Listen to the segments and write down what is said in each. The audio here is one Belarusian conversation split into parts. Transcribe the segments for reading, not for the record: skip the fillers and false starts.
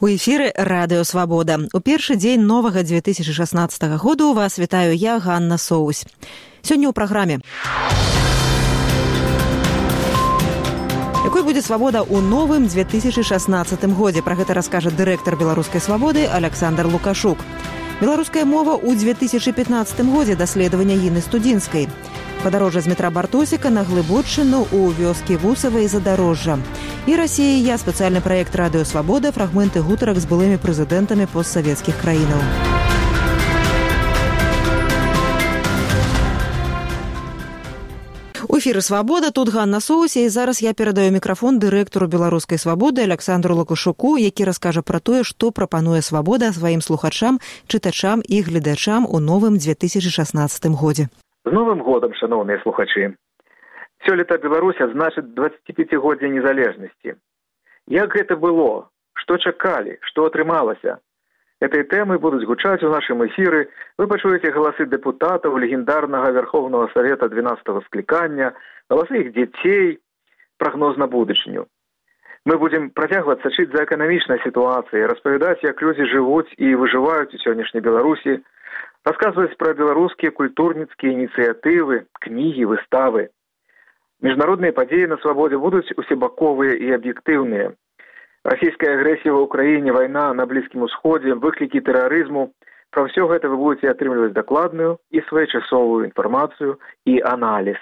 У эфіры радыё Свабода. У першы дзень новага 2016 году вас вітаю я, Ганна Соусь. Сёння ў праграме. Якой будзе свабода ў новым 2016 годзе? Пра гэта раскажа дырэктар беларускай свабоды Александр Лукашук. Беларуская мова ў 2015 годзе, даследавання Інны Студзінскай. Падарожжа з метра Бартосіка на Глыбоччыну ў вёскі Вусава і Задарожжа. І Расія і я, спецыяльны праект «Радыё Свабода», фрагменты гутарак з былымі прэзідэнтамі постсавецкіх краінаў. У эфіры «Свабода», тут Ганна Соусь, і зараз я перадаю мікрафон дырэктару беларускай свабоды Александру Лукашуку, які раскажа пра тое, што прапануе свабода сваім слухачам, чытачам і гледачам у новым 2016 годзе. З Новым годам, шановныя слухачы! Сёлета Беларусь адзначыць 25-годдзе незалежнасці. Як гэта было? Што чакалі? Што атрымалася? Этой тэмы будуць гучаць у нашым эфіры. Вы пачуеце галасы дэпутатаў легендарнага Верховного Совета 12-го склікання, галасы іх дзяцей, прагноз на будучыню. Мы будзем працягваць сачыць за эканамічнай сітуацыяй, распавядаць, як людзі жывуць і выжываюць у сённяшняй Беларусі, расказваць пра беларускія культурніцкія ініцыятывы, кнігі, выставы. Міжнародныя падзеі на свабодзе будуць усебаковыя і аб'ектыўныя. Расійская агрэсія ва ўкраіне, вайна на Блізкім Усходзе, выклікі тэрарызму. Пра ўсё гэта вы будзеце атрымліваць дакладную і своечасовую інфармацыю і аналіз.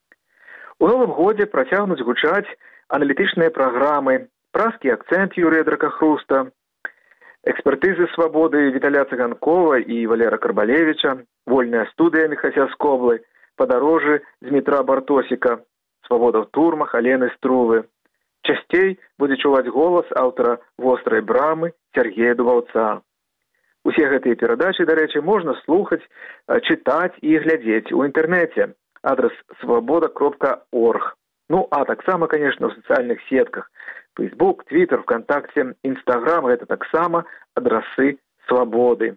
У новым годзе працягнуць гучаць аналітычныя праграмы, празкі акцэнт Юрія Дракахруста, экспертызы свабоды Віталя Цыганкова і Валера Карбалевіча, вольная студыя Міхася Скоблы, падарожжы з метра Бартосіка, свабода ў турмах Алены Струвы. Часцей будзе чуваць голас аўтара «Вострай брамы» Сергея Дубаўца. Усе гэтыя перадачы, дарэчы, можна слухаць, чытаць і глядзець у інтэрнэце. Адрас свабода.орг. Ну, а таксама, конечно, ў сацыяльных сетках. Facebook, Twitter, ВКонтакте, Instagram – гэта таксама адрасы свабоды.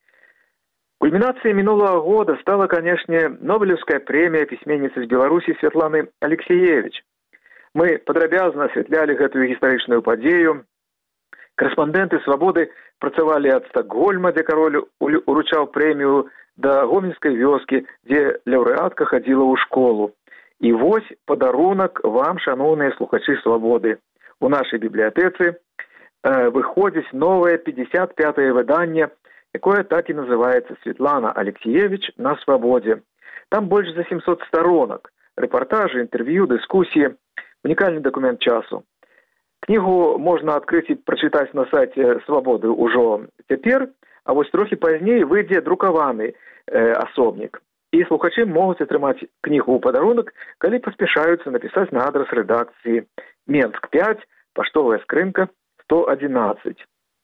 Кульмінацыяй мінулага года стала, канешне, Нобелевская прэмія пісьменніцы з Беларусі Святланы Алексеевич. Мы падрабязна асвятлялі гэтую гістарычную падзею. Корэспандэнты свабоды працавалі ад Стакгольма, дзе кароль уручаў прэмію, да гомельскай вёскі, дзе лаўрэатка хадзіла ў школу. І вось падарунак вам, шаноўныя слухачы свабоды. У нашай бібліятэцы выходзіць новае 55-е выданне, якое так і называецца «Светлана Алексеевич на свабодзе». Там больш за 700 сторонок, рэпартажы, інтэрв'ю, дыскусіі, унікальны дакумент часу. Кнігу можна адкрыць і прачытаць на сайце свабоды ўжо цяпер, а вось трохі пазней выйдзе друкаваны асобнік. І слухачы могуць атрымаць кнігу ў падарунак, калі паспяшаюцца напісаць на адрас рэдакцыі Менск 5, паштовая скрынка 111.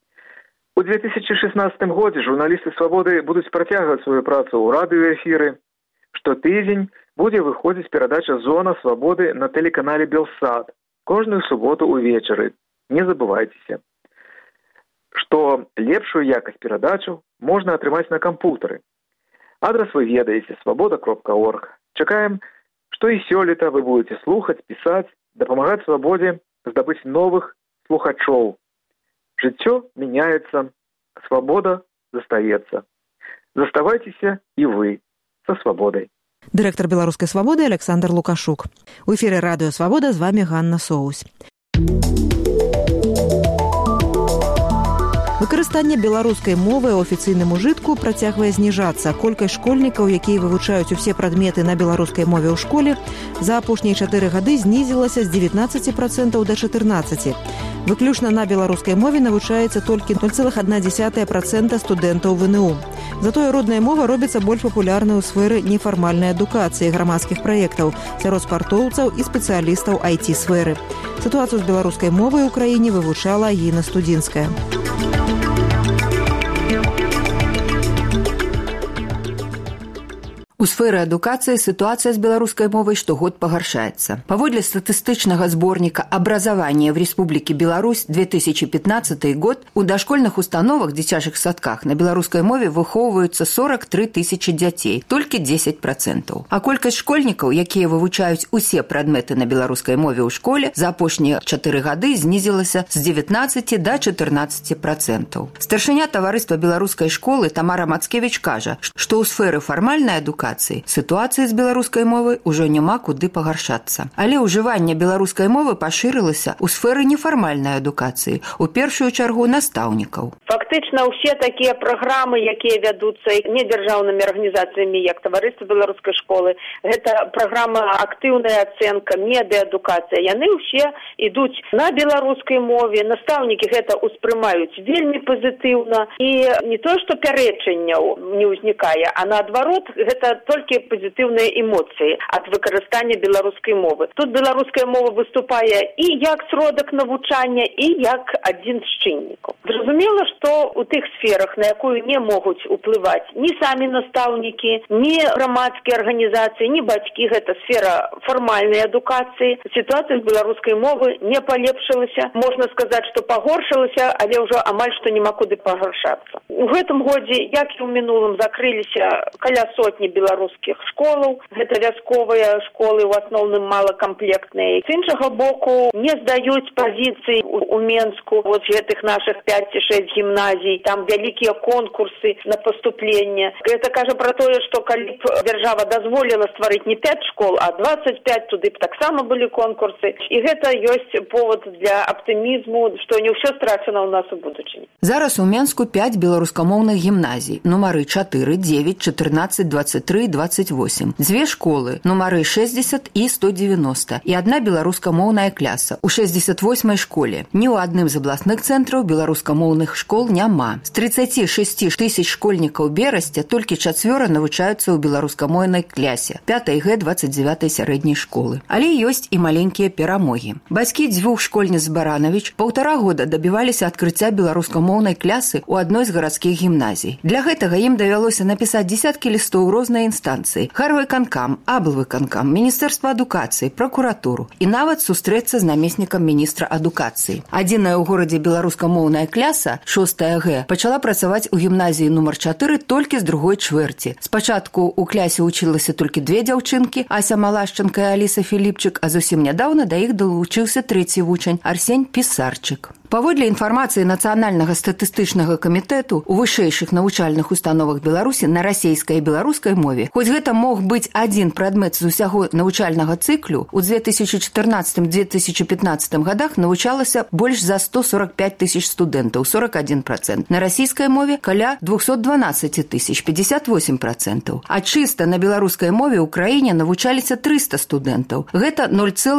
У 2016 годзе журналісты свабоды будуць працягваць сваю працу ў радыёэфіры. Штотыдзень будзе выходзіць перадача «Зона свабоды» на тэлеканале «Белсад» кожную суботу ўвечары. Не забывайцеся, што лепшую якасць перадачу можна атрымаць на кампутары. Адрас вы ведаеце – свабода.орг. Чакаем, што і сёлета вы будете слухаць, пісаць, дапамагаць свабодзе здабыць новых слухачоў. Жыццё мяняецца, свабода застаецца. Заставайцеся і вы са свабодай. Дырэктар беларускай свабоды Александр Лукашук. У эфіры «Радыё Свабода» з вамі Ганна Соусь. Выкарыстанне беларускай мовы ў афіцыйным ужытку працягвае зніжацца. Колькасць школьнікаў, якія вывучаюць усе прадметы на беларускай мове ў школе, за апошнія 4 гады знізілася з 19% да 14%. Выключна на беларускай мове навучаецца толькі 0,1% студэнтаў ВНУ. Затое родная мова робіцца больш папулярнай у сферы нефармальнай адукацыі, грамадскіх праектаў, сярод спартоўцаў і спецыялістаў IT-сферы. Сітуацыю з беларускай мовай у краіне вывучала Інна Студзінская. У сферы адукацыі сітуацыя з беларускай мовай штогод пагаршаецца. Паводле статыстычнага зборніка «Образование в Республике Беларусь 2015 год» у дашкольных установах, дзіцячых садках на беларускай мове выхоўваюцца 43 тысячи дзяцей, толькі 10%. А колькасць школьнікаў, якія вывучаюць усе прадметы на беларускай мове ў школе, за апошнія 4 гады знізілася з 19 до 14%. Старшыня таварыства беларускай школы Тамара Мацкевіч кажа, што ў сферы фармальнай адукацыі сітуацыі з беларускай мовай ужо няма куды пагаршацца. Але ўжыванне беларускай мовы пашырылася ў сферы нефармальнай адукацыі, у першую чаргу настаўнікаў. Фактычна ўсе такія праграмы, якія вядуцца недзяржаўнымі арганізацыямі, як таварыства беларускай школы, гэта праграма актыўная ацэнка, медыаадукацыя, яны ўсе ідуць на беларускай мове, настаўнікі гэта ўспрымаюць вельмі пазітыўна, і не то, што пярэчанняў не ўзнікае, а наадварот, гэта толькі пазітыўныя эмоцыі ад выкарыстання беларускай мовы. Тут беларуская мова выступае і як сродак навучання, і як адзін з чыннікаў. Зразумела, што у тых сферах, на якую не могуць уплываць ні самі настаўнікі, ні грамадскія арганізацыі, ні бацькі, гэта сфера фармальнай адукацыі, сітуацыя з беларускай мовы не палепшылася. Можна сказаць, што пагоршылася, але ўжо амаль што няма куды пагаршацца. У гэтым годзе, як і ў мінулым, закрыліся каля сотні беларускіх школаў. Гэта вясковыя школы, у асноўным малакамплектныя. З іншага боку, не здаюць пазіцыі у Менску, вот гэтых наших 5 ці 6 гімназій, там вялікія конкурсы на паступленне. Гэта кажа пра тое, што калі б дзяржава дазволіла стварыць не 5 школ, а 25, туды б таксама былі конкурсы. І гэта ёсць повод для аптымізму, што не ўсё страчана ў нас у будучыні. Зараз у Менску 5 беларускамоўных гімназій, нумары 4, 9, 14, 23 і 28. Дзве школы, нумары 60 і 190, і адна беларускамоўная кляса у 68-й школе. Ні ў адным з абласных цэнтраў беларускамоўных школ няма. З 36 тысяч школьнікаў Берасця толькі 4 навучаюцца ў беларускамоўнай клясе 5 Г 29 сярэдняй школы. Але ёсць і маленькія перамогі. Бацькі дзвюх школьніц Баранович 1,5 года дабіваліся адкрыцця беларускамоўнай клясы ў адной з гарадскіх гімназій. Для гэтага ім давялося напісаць дзесяткі лістоў рознай інстанцыі: Гарвыканкам, Аблвыканкам, Міністэрства адукацыі, пракуратуру і нават сустрэцца з намеснікам міністра адукацыі. Адзіная ў горадзе беларускамоўная кляса 6 Г пачала працаваць у гімназіі нумар 4 толькі з другой чвэрці. Спачатку ў клясе вучылася толькі 2 дзяўчынкі, Ася Малашченка і Аліса Філіпчык, а зусім нядаўна да іх далучыўся 3-й вучань Арсень Пісарчык. Паводле інфармацыі Нацыянальнага статыстычнага камітэту, у вышэйшых навучальных установах Беларусі на расейскай і беларускай мове, хоць гэта мог быць адзін прадмет з усяго навучальнага цыклю, у 2014-2015 гадах навучалася больш за 145 тысяч студэнтаў, 41%. На расійскай мове каля 212 тысяч, 58%. А чыста на беларускай мове ў краіне навучаліся 300 студэнтаў. Гэта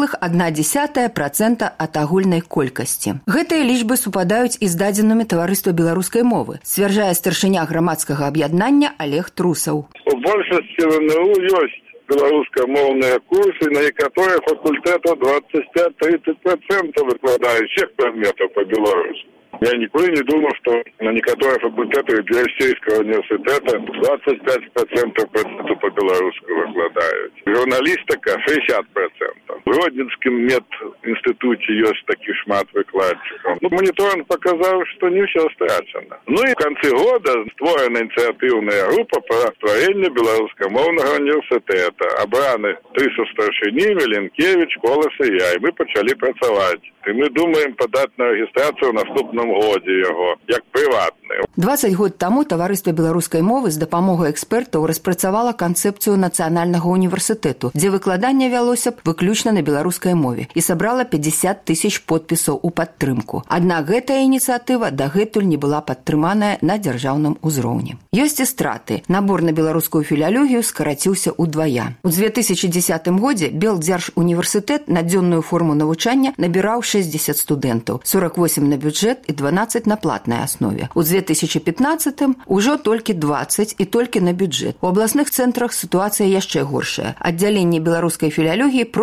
0,1% ад агульнай колькасці. Гэтыя лічбы супадаюць і з дадзенымі таварыства беларускай мовы, сцвярджае старшыня грамадскага аб'яднання Олег Трусаў. У большасці ВНУ ёсць беларускамоўныя курсы, на некаторых факультэтах 25-30% выкладаючых прадметаў па беларуску. Я ніколі не думаў, што на некаторых факультэтах Беларусейскага універсітэта 25% прадметаў па-беларуску выкладаюць. Журналістыка 60%. В Родзінскім медінстытуце ёсць такі шмат выкладчыкаў. Моніторинг паказаў, што не ўсё страчана. І в канцы года створана ініцыятыўная група па стварэнню беларускамоўнага універсітэта. Абраны 3 старшыні, Меленкевіч, Колас і я. І мы пачалі працаваць. І мы думаем падаць на рэгістрацыю ў наступным годзе яго, як прыватны. 20 год таму таварыства беларускай мовы з дапамогай экспертаў распрацавала канцэпцыю нацыянальнага універсітэту, дзе выкладанне вялося б выключна на беларускай мове і сабрала 50 тысяч подпісаў у падтрымку. Аднак гэтая ініцыятыва дагэтуль не была падтрыманая на дзяржаўным узроўні. Ёсць і страты. Набор на беларускую філялогію скараціўся ўдвая. У 2010 годзе Белдзяржуніверсітэт на дзённую форму навучання набіраў 60 студэнтаў, 48 на бюджэт і 12 на платнай аснове. У 2015-м ужо толькі 20 і толькі на бюджэт. У абласных цэнтрах сітуацыя яшчэ горшая. Аддзяленні беларускай філялогіі проста закрылі.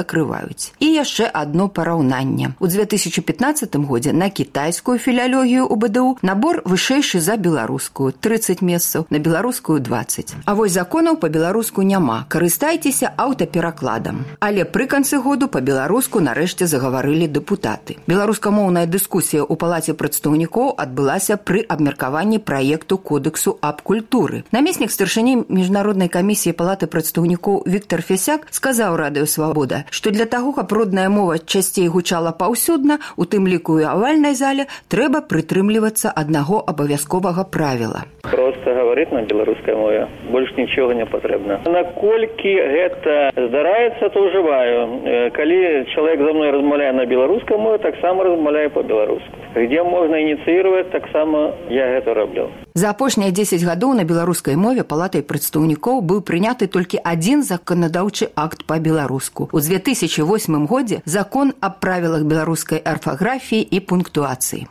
закрываюць. І яшчэ одно параўнанне. У 2015 годзе на кітайскую філялогію у БДУ набор вышэйшы за беларускую – 30 месцаў, на беларускую – 20. А вось законаў па-беларуску няма. Карыстайцеся аўтаперакладам. Але пры канцы году па-беларуску нарэшце загаварылі дэпутаты. Беларускамоўная дыскусія ў палаце прадстаўнікоў адбылася пры абмеркаванні праекту Кодексу аб культуры. Намеснік старшыні міжнароднай камісіі палаты прадстаўнікоў Віктор Фесяк сказаў Радыё Свабода, што для таго, каб родная мова часцей гучала паўсюдна, у тым ліку і авальнай зале, трэба прытрымлівацца аднаго абавязковага правіла. Проста гаварыць на беларускай мове. Больш нічога не патрэбна. Наколькі гэта здараецца, то ўжываю. Калі чалавек за мной размаўляе на беларускай мове, таксама размаўляе па-беларуску. Где можна ініцыировать, таксама я гэта раблю. За апошнія 10 гадоў на беларускай мове палатай прадстаўнікоў быў прыняты толькі адзін заканадаўчы акт па-беларуску. У 2008 годзе закон аб правілах беларускай арфаграфіі і пунктуацыі.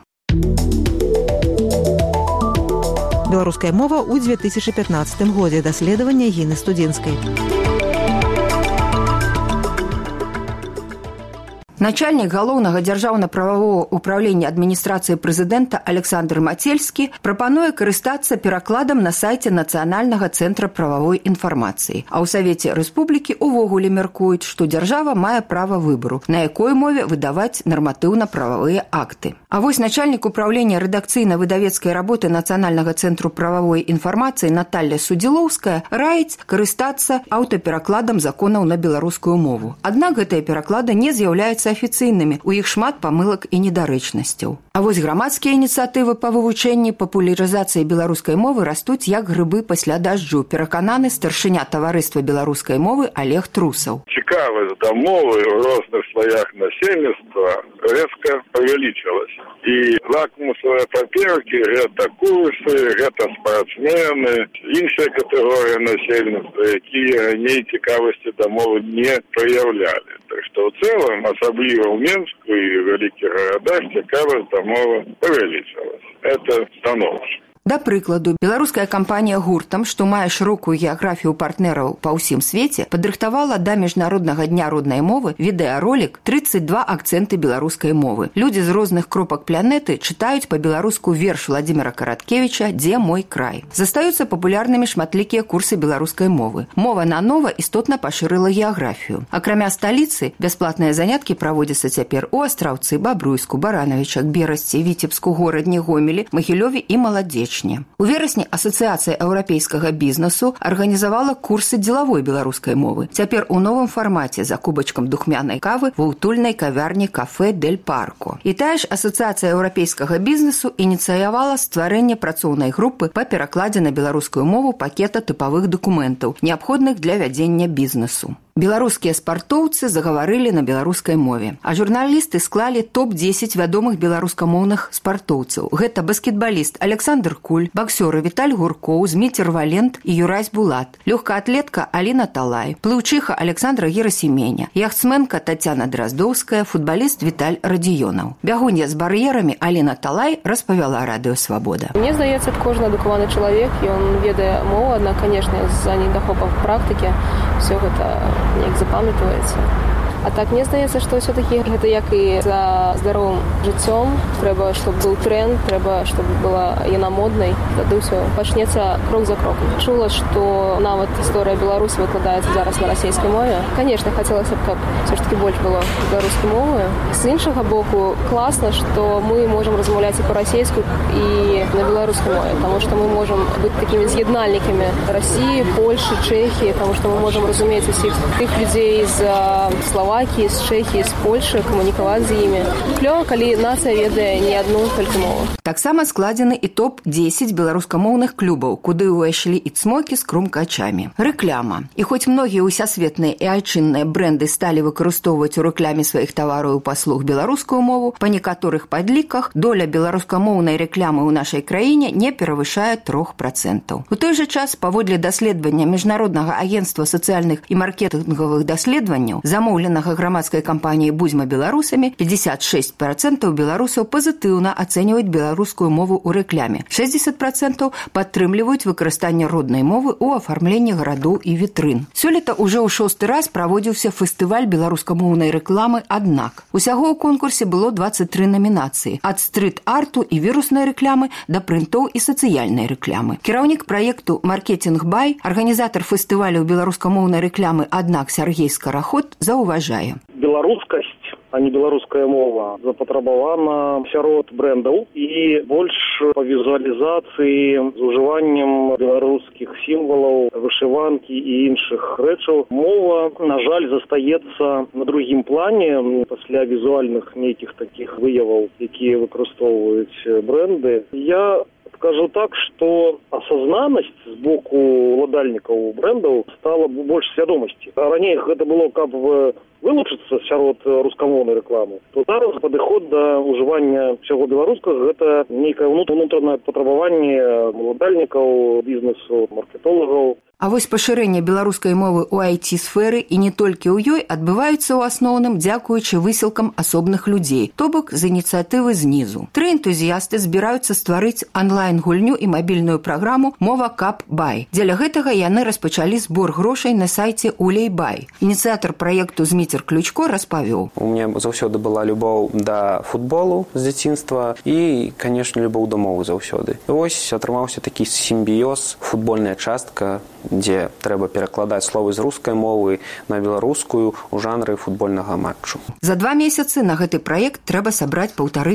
Беларуская мова ў 2015 годзе. Даследаванне Гіны Студзінскай. Начальнік галоўнага дзяржаўна-прававого ўправлення адміністрацыі прэзідэнта Александр Мацельскі прапануе карыстацца перакладам на сайце Нацыянальнага цэнтра прававой інфармацыі. А ў Савеце Рэспублікі увогуле мяркуюць, што дзяржава мае права выбару, на якой мове выдаваць нарматыўна-прававыя акты. А вось начальнік управлення рэдакцыйна-выдавецкай работы Нацыянальнага цэнтру прававой інфармацыі Наталья Судзілоўская раіць карыстацца аўтаперакладам законаў на беларускую мову. Аднак гэтыя пераклады не з'яўляюцца афіцыйнымі, у іх шмат памылак і недарэчнасцяў. А вось грамадскія ініцыятывы па вывучэнні папулярызацыі беларускай мовы растуць як грыбы пасля дажджу, перакананы старшыня таварыства беларускай мовы Олег Трусаў. Цікавасць да мовы ў розных слоях насельніцтва резко павялічылася. І лакмусовыя паперкі – гэта курсы, гэта спартсмены, іншыя катэгорыі насельніцтва, якія раней цікавасці да мовы не праяўлялі. Так што ў цэлым, асабліва ў Менску і вялікіх гарадах, цікавасць да мовы павялічылася. Это станоўча. Да прыкладу, беларуская кампанія «Гуртам», што мае шырокую геаграфію партнераў па ўсім свеце, падрыхтавала да Міжнароднага дня роднай мовы відэаролік «32 акцэнты беларускай мовы». Людзі з розных кропак планеты чытаюць па-беларуску верш Владзіміра Караткевіча «Дзе мой край». Застаюцца папулярнымі шматлікія курсы беларускай мовы. Мова на нова істотна пашырыла геаграфію. Акрамя сталіцы, бясплатныя заняткі праводзяцца цяпер у Астраўцы, Бабруйску, Баранавічах, Берасці, Віцебску, Горадні, Гомелі, Магілёве і Маладзечні. У верасні Асацыяцыя еўрапейскага бізнесу арганізавала курсы дзелавой беларускай мовы. Цяпер у новым фармаце за кубачкам духмянай кавы ва ўтульнай кавярні «Кафе Дель Парко». І тая ж Асацыяцыя еўрапейскага бізнесу ініцыявала стварэнне працоўнай групы па перакладзе на беларускую мову пакета тыпавых дакументаў, неабходных для вядзення бізнесу. Беларускія спартоўцы загаварылі на беларускай мове, а журналісты склалі топ-10 вядомых беларускамоўных спартоўцаў. Гэта баскетбаліст Александр Куль, баксёры Віталь Гуркоў, Зміцер Валент і Юрась Булат, лёгкаатлетка Аліна Талай, плыўчыха Александра Герасіменя, яхтсменка Тацяна Драздоўская, футбаліст Віталь Радзіёнаў. Бягунья з бар'ерамі Аліна Талай распавяла Радыё Свабода. Мне здаецца, кожны адукаваны чалавек, ён ведае мову, аднак, канешне, з-за недахопам практыкі все гэта неяк запамятваецца. А так, мне здаецца, што ўсё-такі гэта як і за здаровым жыццём. Трэба, чтобы быў тренд, трэба, чтобы была яна моднай. Тады ўсё пачнецца крок за кроком. Чула, што нават гісторыя Беларусі выкладаецца зараз на расійскай мове. Канешне, хацелася б, каб ўсё ж такі больш было беларускай мовы. З іншага боку, класна, што мы можам размаўляць і па-расейску, і на беларускай мове, таму што мы можам быць такімі з'яднальнікамі Расіі, Польшы, Чэхіі, таму што мы можам разумець усіх тых людзей з Словакіі, з Чэхіі, з Польшы, камунікаваць з імі. Клёва, калі нацыя ведае не адну толькі мову. Таксама складзены і топ-10 беларускамоўных клубаў, куды ўвайшлі і цмокі з крумкачамі. Рэкляма. І хоць многія ўсясветныя і айчынныя брэнды сталі выкарыстоўваць у рэкляме сваіх тавараў і паслуг беларускую мову, па некаторых падліках доля беларускамоўнай рэклямы ў нашай краіне не перавышае 3%. У той жа час, паводле даследавання Міжнароднага агенцтва сацыяльных і маркетынгавых даследаванняў, замоўлена апытанага грамадскай кампаніяй «Будзьма беларусамі» 56% беларусаў пазітыўна ацэньваюць беларускую мову ў рэкляме. 60% падтрымліваюць выкарыстанне роднай мовы ў афармленні гарадоў і вітрын. Сёлета ўжо ў 6-й раз праводзіўся фестываль беларускамоўнай рэкламы «Аднак». Усяго ў конкурсе было 23 номінацыі. Ад стрит-арту і віруснай рэкламы да прынтоў і сацыяльнай рэкламы. Кіраўнік праекту «Маркетинг Бай», арганізатар фестывалю беларускамоўнай рэкламы «Аднак» Сергей Скараход заўважае. Беларускасць, а не беларуская мова, запатрабавана сярод брэндаў і больш па візуалізацыі з ужываннем беларускіх сімвалаў, вышыванкі і іншых рэчаў. Мова, на жаль, застаецца на другім плане пасля візуальных нейкіх такіх выяваў, якія выкарыстоўваюць брэнды. Я скажу так, что осознанность с боку уладальников брендов стала больше свядомости. Ранее это было как бы вылучиться сярод рускамоўнай рекламы, то зараз падыход да ўжывання всего беларускага гэта нейкае внутреннее патрабаванне уладальнікаў бізнесу, маркетолагаў. А вось пашырэнне беларускай мовы ў IT-сферы і не толькі ў ёй адбываюцца ў асноўным дзякуючы высілкам асобных людзей, то бок з ініцыятывы знізу. 3 энтузіясты збіраюцца стварыць онлайн-гульню і мабільную праграму «Мова-Кап Бай». Дзеля гэтага яны распачалі збор грошай на сайце «Улей Бай». Ініцыятар праекту Зміцер Ключко распавёў. У мяне заўсёды была любоў да футболу з дзяцінства і, канешне, любоў да мовы заўсёды. Вось атрымаўся такі сімбіёз, футбольная частка, дзе трэба перакладаць словы з рускай мовы на беларускую ў жанры футбольнага матчу. За 2 месяцы на гэты праект трэба сабраць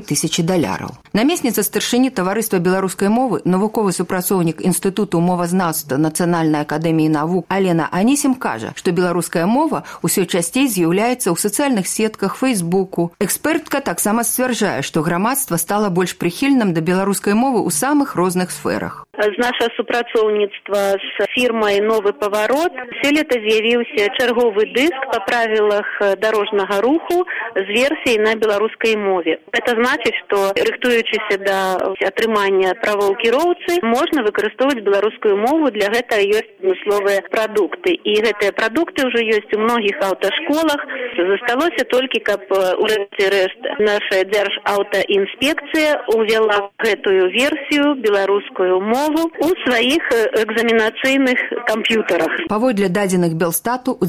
$1500. Намесніца старшыні таварыства беларускай мовы, навуковы супрацоўнік Інстытуту мовазнаўства Нацыянальнай акадэміі навук Алена Анісім кажа, што беларуская мова ўсё часцей з'яўляецца ў сацыяльных сетках, фейсбуку. Экспертка таксама сцвярджае, што грамадства стала больш прыхільным да беларускай мовы ў самых розных сферах. З наша супрацоўніцтва з фірмай «Новы паварот» сёлета з'явіўся чарговы дыск па правілах дарожнага руху з версіяй на беларускай мове. Это значыць, што рыхтуючыся да атрымання правоў кіроўцы, можна выкарыстоўваць беларускую мову, для гэтага ёсць адмысловыя прадукты. І гэтыя прадукты ўжо ёсць у многіх аўташколах. Засталося толькі, каб у рэшце-рэшт наша Дзяржаўтаінспекцыя увяла гэтую версію, беларускую мову, у сваіх экзаменацыйных камп'ютарах. Паводле дадзеных Белстату, у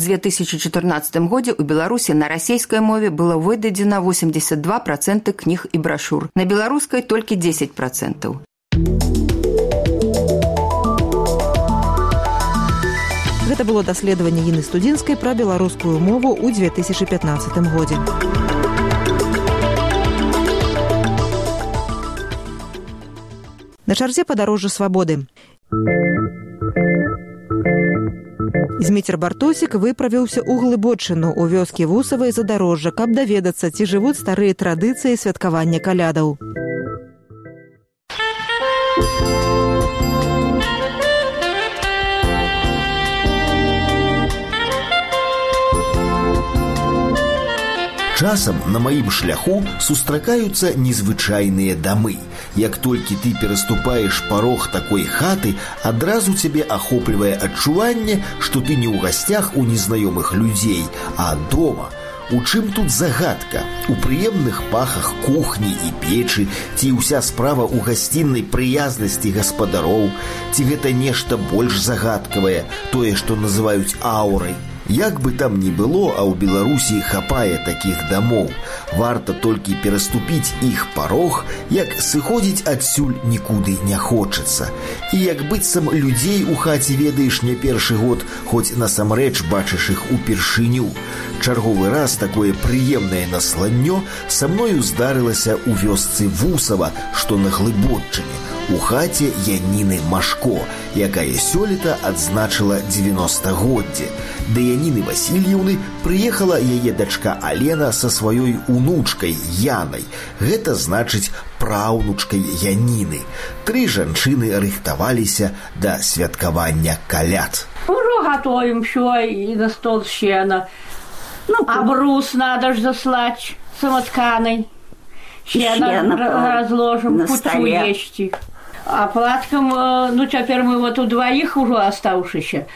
2014 годзе ў Беларусі на расійскай мове было выдадзена 82% кніг і брашур. На беларускай толькі 10%. Гэта было даследаванне Іны Студзінскай пра беларускую мову ў 2015 годзе. На чарзе падарожжа свабоды. Зміцер Бартосік выправіўся ў Глыбочыну ў вёскі Вусавай Задарожжа, каб даведацца, ці жывуць старыя традыцыі святкавання калядаў. Часам на маім шляху сустракаюцца незвычайныя дамы. Як толькі ты пераступаеш парог такой хаты, адразу цябе ахоплівае адчуванне, што ты не ў гасцях у незнаёмых людзей, а дома. У чым тут загадка? У прыемных пахах кухні і печы, ці ўся справа ў гасціннай прыязнасці гаспадароў, ці гэта нешта больш загадкавае, тое, што называюць аўрай. Як бы там ні было, а ў Беларусі хапае такіх дамоў. Варта толькі пераступіць іх парог, як сыходзіць адсюль нікуды не хочацца. І як быццам людзей у хаце ведаеш не першы год, хоць насамрэч бачыш іх упершыню. Чарговы раз такое прыемнае насланнё са мною здарылася ў вёсцы Вусава, што на Глыбочыне, у хаце Яніны Машко, якая сёлета адзначыла 90-годдзе. Да Яніны Васильевны прыехала яе дачка Алена са сваёй унучкай Янай. Гэта значыць праўнучкай Яніны. 3 жанчыны рыхтаваліся да святкавання каляд. Ужо готовим всё, и на стол сена. А брус надо ж заслать самотканой. Сено разложим, кучу есть. А платкам, ну, теперь мы вот у двоих уже оставшиеся.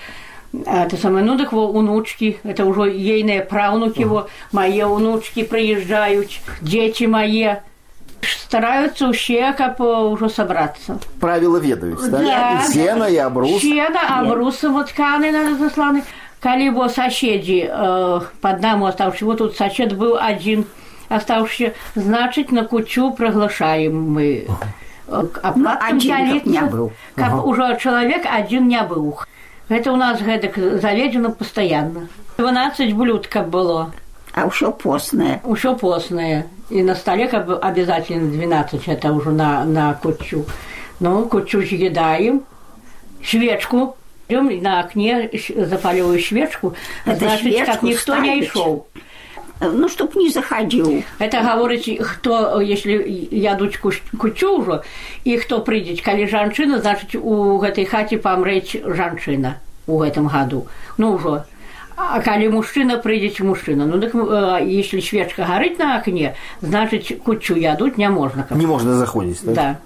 Это самое, ну так внучки, это уже ейные правнуки, мои внучки приезжают, дети мои. Стараются все как уже собраться. Правила ведаюць, да? Да. И сено, и обрус. Сено, обрусы вот тканы надо засланы. Коли бы соседи под нами оставшие, вот тут сосед был один оставшийся, значит, на кучу приглашаем мы. Один не был. Как уже человек один не был. Это у нас заведено постоянно. 12 блюд как было. А еще постное. Еще постное. И на столе как бы обязательно 12, это уже на кучу. Ну, кучу съедаем, свечку, идем на окне, запаливаю свечку, это значит, как никто ставить. Не шел. Ну, чтоб не заходил. Это говорит, кто, если ядуть кучу уже, и кто придет, коли жанчина, значит, у этой хати помреть жанчина в этом году. Ну, уже. А коли мужчина, придет мужчина. Ну, так если свечка горит на окне, значит, кучу ядуть не можно. Не можно заходить, да? Да.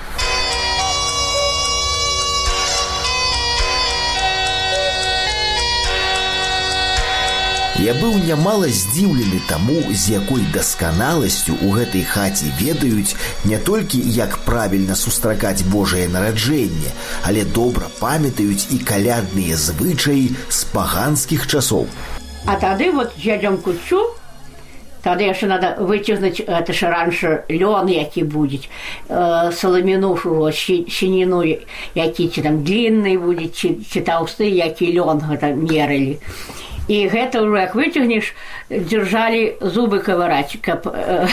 Я быў нямала здзіўлены таму, з якой дасканаласцю ў гэтай хаце ведаюць не толькі як правільна сустракаць Божае нараджэнне, але добра памятаюць і калядныя звычаі з паганскіх часоў. А тады вот едем кучу, тады яшчэ надо выцягнуць, это ж раньше лён, які будзе, соломіну свінину, які ці там длинный будзе, ці таўсты, які лён гэта мерылі. И это уже, как вытягнешь, держали зубы ковырать, как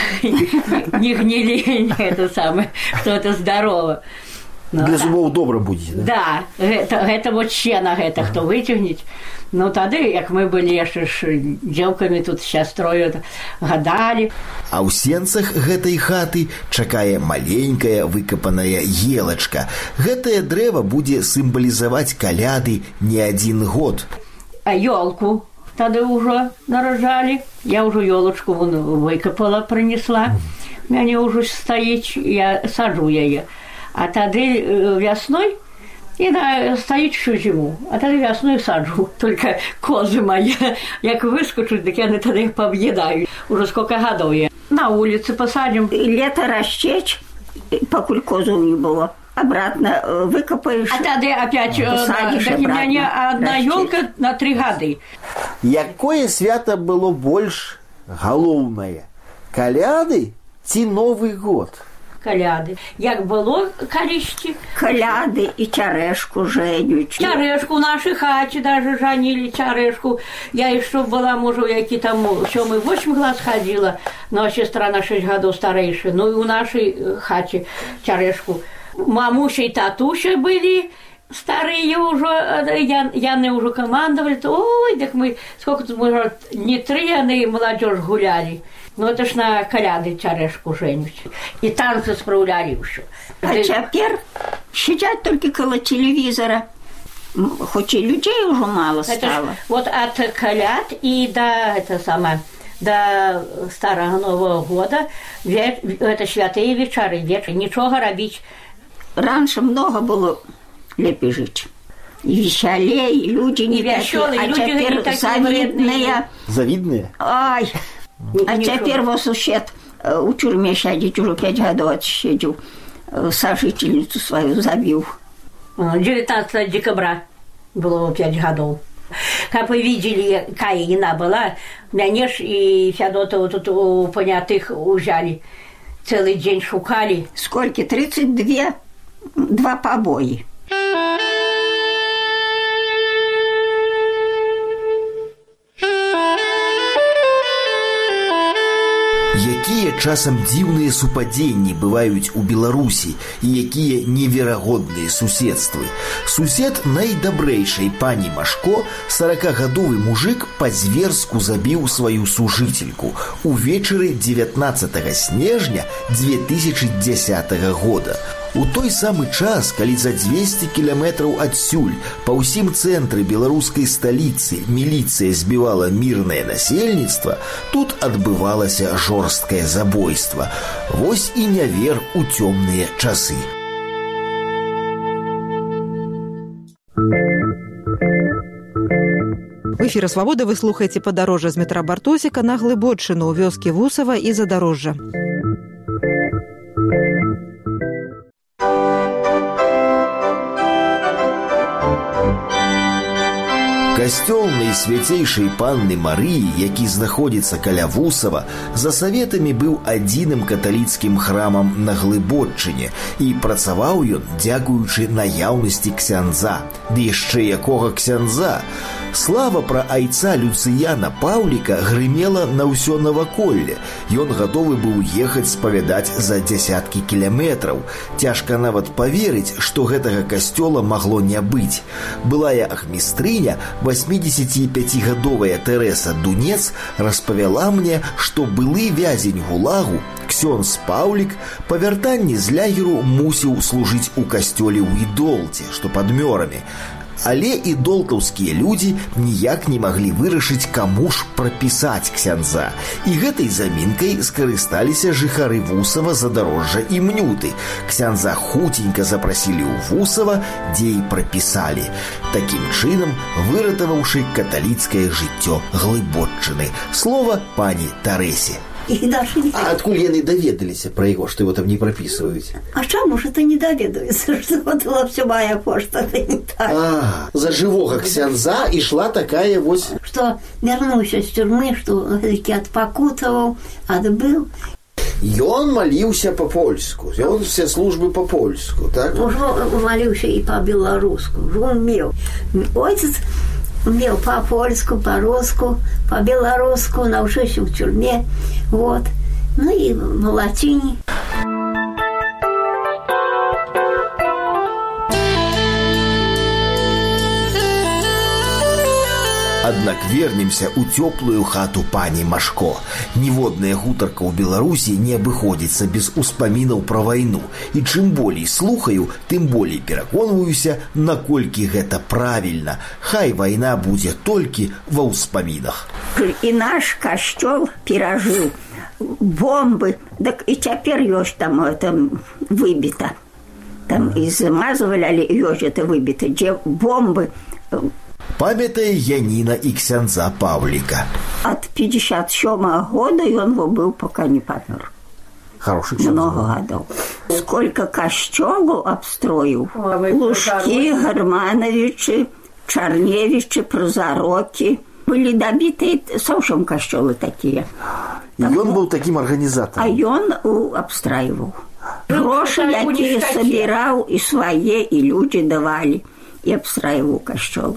не гнили, это самое, что это здорово. Ну, для зубов добро будет, да? Да, это вот сено, это кто вытягнет. Ну, тады, как мы были еще девками, тут сестрою гадали. А ў сенцах гэтай хаты чакае маленькая выкапаная елачка. Гэтае дрэва будзе сімвалізаваць каляды не один год. А елку тогда уже нарожали. Я уже елочку выкопала, принесла. У меня уже стоит, я сажу ее. А тогда весной и стоит всю зиму. А тогда весной сажу. Только козы мои, як выскочу, так я тогда их пообъедаю. Уже сколько годов я. На улице посадим. Лето расчечь, покуль козу не было. Обратно выкопаешь. А тогда опять у меня одна елка на 3 года. Якое свято было больш галоўнае? Каляды ці Новый год? Каляды. Як было калісьці? Каляды и чарэшку женють. Чарэшку в нашей хате даже жанили чарэшку. Я еще была, может, які там 7-8 класс ходила, но сестра на 6 годов старейшая. Ну и у нашей хате чарэшку. Мамуся и татуся были старые уже, яны уже командовали. Ой, так мы, сколько тут, может, не 3, яны молодежь гуляли. Ну, это ж на каляды чарэшку женють. И танцы справляли еще. А теперь сидят только около телевизора. Хоть и людей уже мало стало. Вот от каляд и до Старого Нового года это святые вечеры, ничего робить. Раньше много было лепей жить. И веселее, и люди не веселые, а теперь завидные. Завидные? Ай! А теперь вот сусед у тюрьме сидит, уже 5 годов отсидел, сожительницу свою забил. 19 декабря было 5 годов. Как вы видели, какая вина была, меня ж и Феодотова тут у понятых ужали. Целый день шукали. Сколько? 32 побои. Якія часам дзіўныя супадзенні бываюць у Беларусі і якія неверагодныя суседствы. Сусед найдабрэйшай пані Машко, 40-гадовы мужик, па-зверску забіў сваю сужительку увечары 19 снежня 2010 года. У той самы час, калі за 200 кіламетраў адсюль па ўсім цэнтры беларускай сталіцы міліцыя збівала мірнае насельніцтва, тут адбывалася жорсткае забойства. Вось і не вер у цёмныя часы. эфіры «Свабода» вы слухаеце падарожжа з метра Бартосіка на Глыбоччыну ў вёскі Вусава і Задарожжа. Касцёл найсвяцейшай панны Марыі, які знаходзіцца каля Вусава, за саветамі быў адзіным каталіцкім храмам на Глыбоччыне і працаваў ён дзякуючы наяўнасці ксяндза. Ды яшчэ якога ксяндза! Слава пра айца Люцыяна Паўліка грымела на ўсё наваколле. Ён гатовы быў ехаць спавядаць за дзясяткі кіламетраў. Цяжка нават паверыць, што гэтага касцёла магло не быць. Былая ахмістрыня, 85-гадовая Тэрэса Дунец, распавяла мне, што былы вязень гулагу, ксёндз Паўлік, па вяртанні з лагеру мусіў служыць у касцёле ў Ідолце, што пад Мёрамі. Але ідолтаўскія людзі ніяк не маглі вырашыць, каму ж прапісаць ксяндза. І гэтай замінкай скарысталіся жыхары Вусава, Задарожжа і Мнюты. Ксяндза хуценька запрасілі ў Вусава, дзе і прапісалі, такім чынам выратаваўшы каталіцкае жыццё Глыбоччыны. Слова пані Тарэсе. А адкуль яны даведаліся пра яго, што его там не прапісваюць? А чаму ж это не даведаюцца, што была ўсё мая пошта, не так? За жывога ксяндза ішла такая вось... Што вярнуўся з тюрмы, што такі адпакутаваў, адбыў. Ён маліўся па-польску, ён все службы па-польску, так? Ужо маліўся і па-беларуску, ужо умеў. Отец умел по-польску, по-руску, по-белоруску, научился в тюрьме, вот. Ну и в латине. Аднак вернемся ў цёплую хату пані Машко. Ніводная гутарка ў Беларусі не абыходзіцца без успамінаў пра вайну. І чым болей слухаю, тым болей пераконваюся, наколькі гэта правільна. Хай вайна будзе толькі ва ўспамінах. І наш касцёл перажыў бомбы, так і цяпер ёсць там это выбіта. Там і замазвалі, але ёсць это выбіта, дзе бомбы. Памятае Яніна і ксяндза Паўліка. От 57-го года ён быў, пока не памёр. Хороший ксяндз. Много годов. Сколько касцёлаў абстроіў. Лужкі, Гармановичы, Чарневичы, Прозарокі. Былі дабітыя совсем касцёлы такія. Ён быў такім арганізатарам. А ён абстраиваў. Грошы, якія сабіраў, і свае, і людзі давалі. І абстраиваў касцёлы.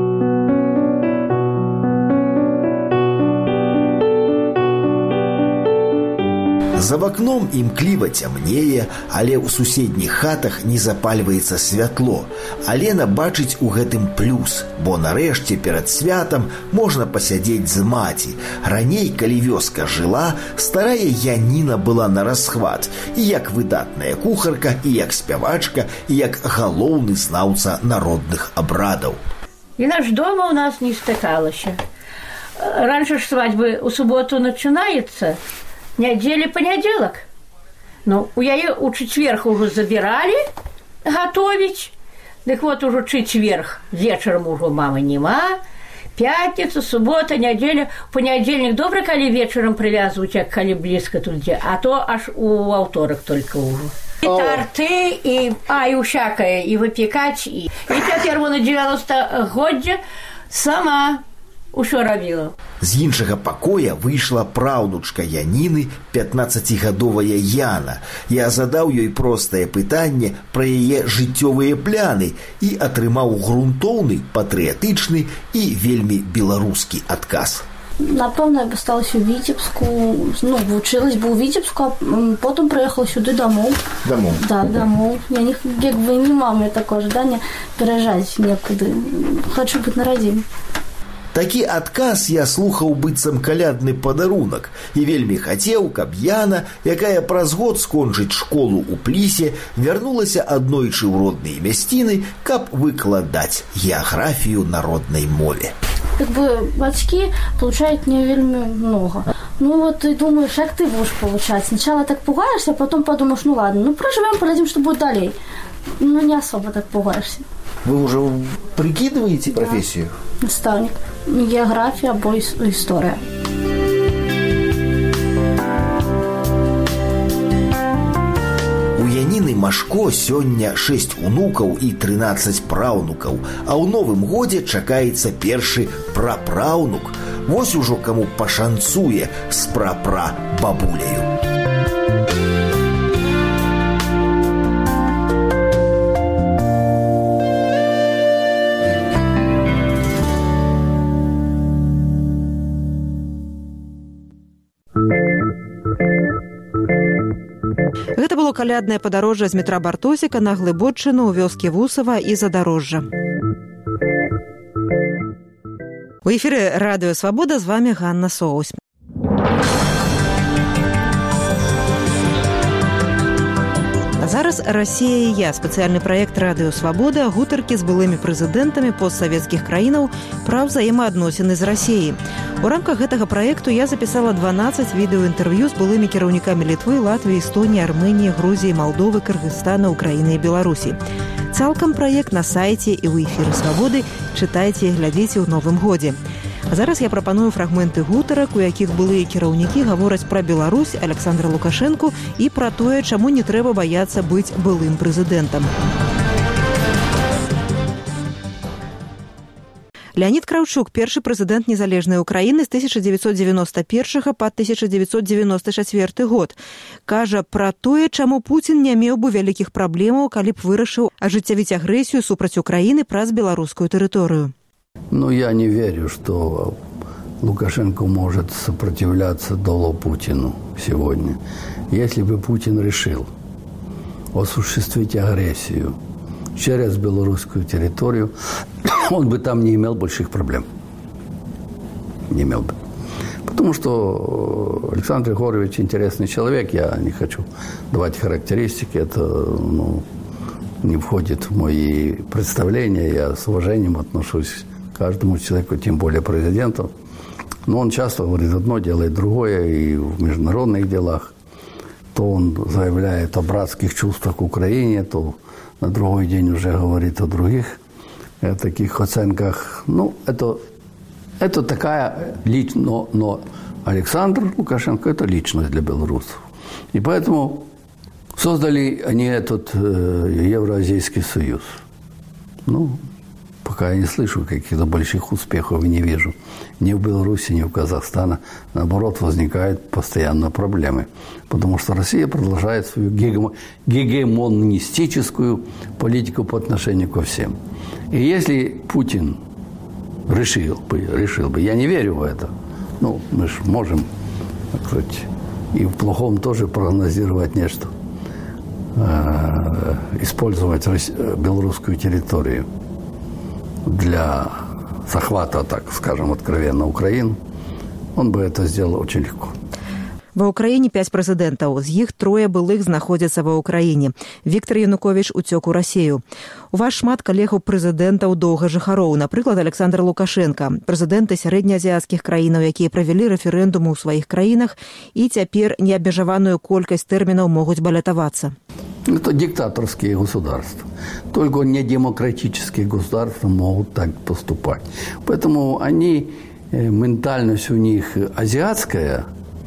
За вакном імкліва цямнее, але ў суседніх хатах не запальваецца святло. Алена бачыць у гэтым плюс, бо нарэшце перад святам можна пасядзець з маці. Раней, калі вёска жыла, старая Яніна была на расхват. І як выдатная кухарка, і як спявачка, і як галоўны знаўца народных абрадаў. Яна ж дома у нас не стыкалася. Раньше ж свадьбы у суботу начинается, неделя понеделок. Ну, у яе у четверг уже забирали готовить. Так вот уже четверг, вечером уже мамы нема. Пятница, суббота, неделя, понедельник добре, коли вечером привязывать, а коли близко туда, а то аж у аўторак только уже. И торты, и всякое, и выпекать, и теперь на 90-годзе сама ўсё рабіла. З іншага пакоя выйшла праўнучка Яніны, 15гадовая Яна. Я задаў ёй простае пытанне пра яе жыццёвыя пляны і атрымаў грунтоўны, патрыятычны і вельмі беларускі адказ. Напэўна, я асталася ў Віцебску, вучылась бы ў Віцебску, а потым прыехала сюды дамоў. Дамоў? Да, дамоў. Я не маю такое жаданне пераязджаць некуды. Хочу быць на радзіме. Такі адказ я слухаў быццам калядны падарунак і вельмі хацеў, каб Яна, якая праз год скончыць школу ў Плісе, вярнулася аднойчы ў родныя мясціны, каб выкладаць геаграфію на роднай мове. Как бы бацькі получают не вельмі много. И думаешь, как ты будешь получать? Сначала так пугаешься, а потом подумаешь, ладно, проживем, поглядим, что будет далее. Не особо так пугаешься. Вы уже прикидываете профессию? Наставник. география або история. У Яніны Машко сёння 6 унукаў і 13 праўнукаў, а ў новым годзе чакаецца першы прапраўнук. Вось ужо каму пашанцуе з прапрабабуляю. Гэта было каляднае падарожжа з метра Бартосіка на Глыбоччыну ў вёскі Вусава і Задарожжа. У эфіры радыё «Свабода», з вамі Ганна Соусь. А зараз «Расія і я» – спецыяльны праект радыё «Свабода», гутаркі з былымі прэзідэнтамі постсавецкіх краінаў пра ўзаемаадносіны з Расіяй. У рамках гэтага праекту я запісала 12 відэоінтэрв'ю з былымі кіраўнікамі Літвы, Латвіі, Эстоніі, Арменіі, Грузіі, Малдовы, Кыргызстана, Украіны і Беларусі. Цалкам праект на сайце і ў эфіры «Свабоды». Чытайце і глядзіце ў новым годзе. А зараз я прапаную фрагменты гутарак, у якіх былыя кіраўнікі гавораць пра Беларусь, Александра Лукашэнку і пра тое, чаму не трэба баяцца быць былым прэзідэнтам. Леонид Кравчук, першы прэзідэнт незалежнай Украіны з 1991 па 1994 год. Кажа пра тое, чаму Пуцін не меў бы вялікіх праблемаў, калі б вырашыў ажыццявіць агрэсію супраць Украіны праз беларускую тэрыторыю. Я не верю, что Лукашенко может сопротивляться долу Путину сегодня. Если бы Путин решил осуществить агрессию через белорусскую территорию, он бы там не имел больших проблем. Не имел бы. Потому что Александр Егорович интересный человек. Я не хочу давать характеристики. Это не входит в мои представления. Я с уважением отношусь к каждому человеку, тем более президенту. Но он часто говорит одно, делает другое. И в международных делах то он заявляет о братских чувствах к Украине, то на другой день уже говорит о других таких оценках. Это такая личность, но Александр Лукашенко – это личность для белорусов. И поэтому создали они этот Евразийский союз. Пока я не слышу каких-то больших успехов и не вижу ни в Беларуси, ни в Казахстане. Наоборот, возникают постоянно проблемы. Потому что Россия продолжает свою гегемонистическую политику по отношению ко всем. И если Путин решил бы, я не верю в это, мы же можем, так сказать, и в плохом тоже прогнозировать нечто, использовать белорусскую территорию для захвата, так скажем, откровенно Украины, он бы это сделал очень легко. Ва Ўкраіне 5 прэзідэнтаў, з іх 3 былых знаходзяцца ва Ўкраіне. Віктор Януковіч уцёк у Расію. У вас шмат калегаў прэзідэнтаў доўгажыхароў, напрыклад, Александр Лукашенко, прэзідэнты сярэднеазіяцкіх краінаў, якія правялі рэферэндумы ў сваіх краінах і цяпер неабмежаваную колькасць тэрмінаў могуць балятавацца. Это диктаторские государства. Только недемократические государства могут так поступать. Поэтому ментальность у них азиатская,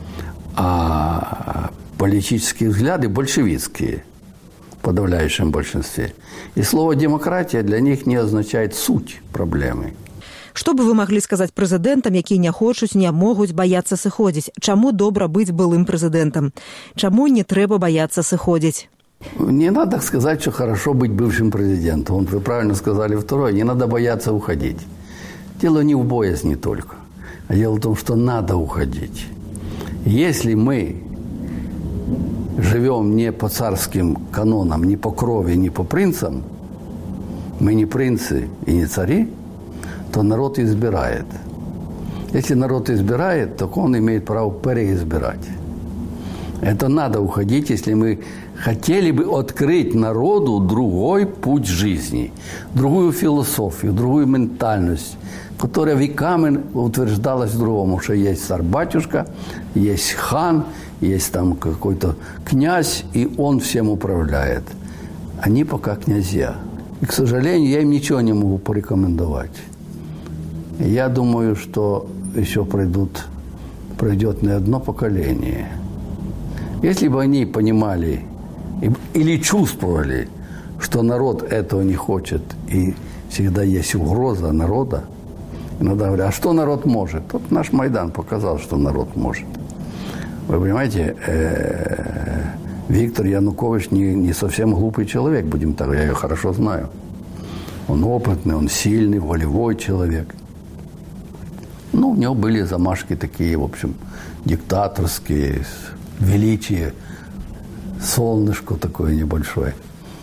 а политические взгляды большевистские в подавляющем большинстве. И слово «демократия» для них не означает суть проблемы. Што бы вы маглі сказаць прэзідэнтам, якія не хочуць, не могуць баяцца сыходзіць? Чаму добра быць былым прэзідэнтам? Чаму не трэба баяцца сыходзіць? Не надо сказать, что хорошо быть бывшим президентом. Вы правильно сказали второе. Не надо бояться уходить. Дело не в боязни только, а дело в том, что надо уходить. Если мы живем не по царским канонам, не по крови, не по принцам, мы не принцы и не цари, то народ избирает. Если народ избирает, то он имеет право переизбирать. Это надо уходить, если мы хотели бы открыть народу другой путь жизни, другую философию, другую ментальность, которая веками утверждалась другому, что есть царь-батюшка, есть хан, есть там какой-то князь, и он всем управляет. Они пока князья. И, к сожалению, я им ничего не могу порекомендовать. Я думаю, что еще пройдет не одно поколение. Если бы они понимали или чувствовали, что народ этого не хочет, и всегда есть угроза народа, иногда говорят, а что народ может? Вот наш Майдан показал, что народ может. Вы понимаете, Виктор Янукович не совсем глупый человек, будем так, я ее хорошо знаю. Он опытный, он сильный, волевой человек. Ну, у него были замашки такие, в общем, диктаторские, величие, солнышко такое небольшое.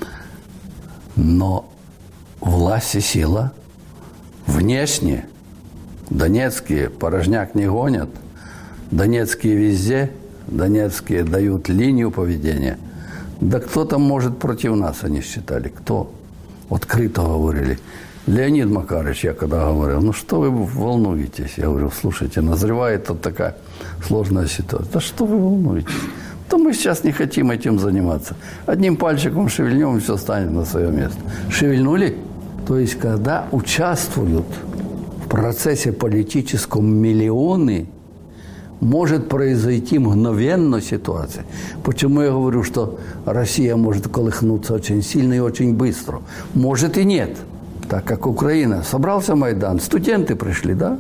Но власть и сила внешне. Донецкие порожняк не гонят. Донецкие везде. Донецкие дают линию поведения. Да кто там может против нас, они считали? Кто? Открыто говорили. Леонид Макарович, я когда говорил, ну что вы волнуетесь? Я говорю, слушайте, назревает тут такая сложная ситуация. Да что вы волнуетесь? То мы сейчас не хотим этим заниматься. Одним пальчиком шевельнем, и все станет на свое место. Шевельнули? То есть, когда участвуют в процессе политическом миллионы, может произойти мгновенно ситуация. Почему я говорю, что Россия может колыхнуться очень сильно и очень быстро? Может и нет. Так как Украина. Собрался Майдан, студенты пришли, да?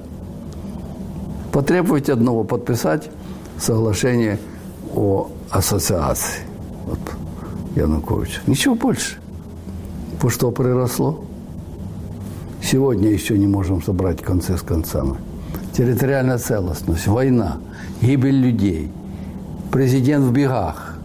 Потребовать одного подписать соглашение о ассоциации. Вот Янукович. Ничего больше. По что приросло? Сегодня еще не можем собрать концы с концами. Территориальная целостность, война, гибель людей, президент в бегах,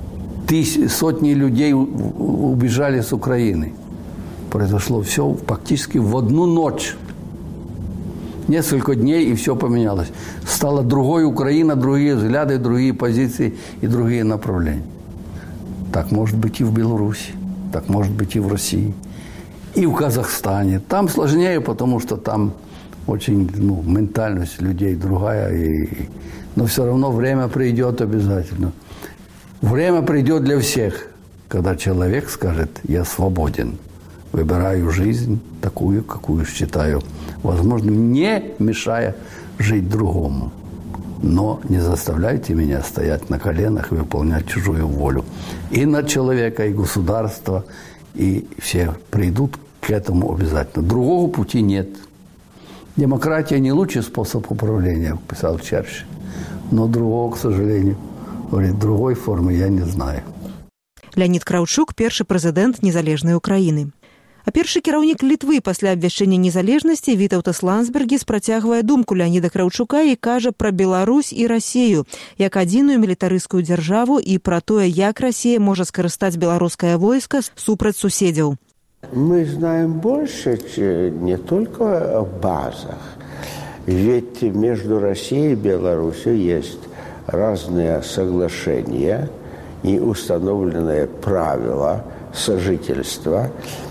сотни людей убежали с Украины. Произошло все фактически в одну ночь. Несколько дней, и все поменялось. Стала другой Украина, другие взгляды, другие позиции и другие направления. Так может быть и в Беларуси, так может быть и в России, и в Казахстане. Там сложнее, потому что там очень ментальность людей другая. Но все равно время придет обязательно. Время придет для всех, когда человек скажет, я свободен. Выбираю жизнь такую, какую считаю возможным, не мешая жить другому. Но не заставляйте меня стоять на коленах и выполнять чужую волю. И на человека, и государство, и все придут к этому обязательно. Другого пути нет. Демократия не лучший способ управления, писал Черчилль. Но другого, к сожалению, говорит, другой формы я не знаю. Леонид Краўчук – першы прэзідэнт незалежнай Украіны. А першы кіраўнік Літвы пасля абвяшчэння незалежнасці Вітаўтас Ландсбергіс працягвае думку Леоніда Краўчука і кажа пра Беларусь і Расію як адзіную мілітарысцкую дзяржаву і пра тое, як Расія можа скарыстаць беларускае войска супраць суседзяў. Мы знаем больше не только о базах. Ведь между Россией и Беларусью есть разные соглашения и установленные правила сожительства.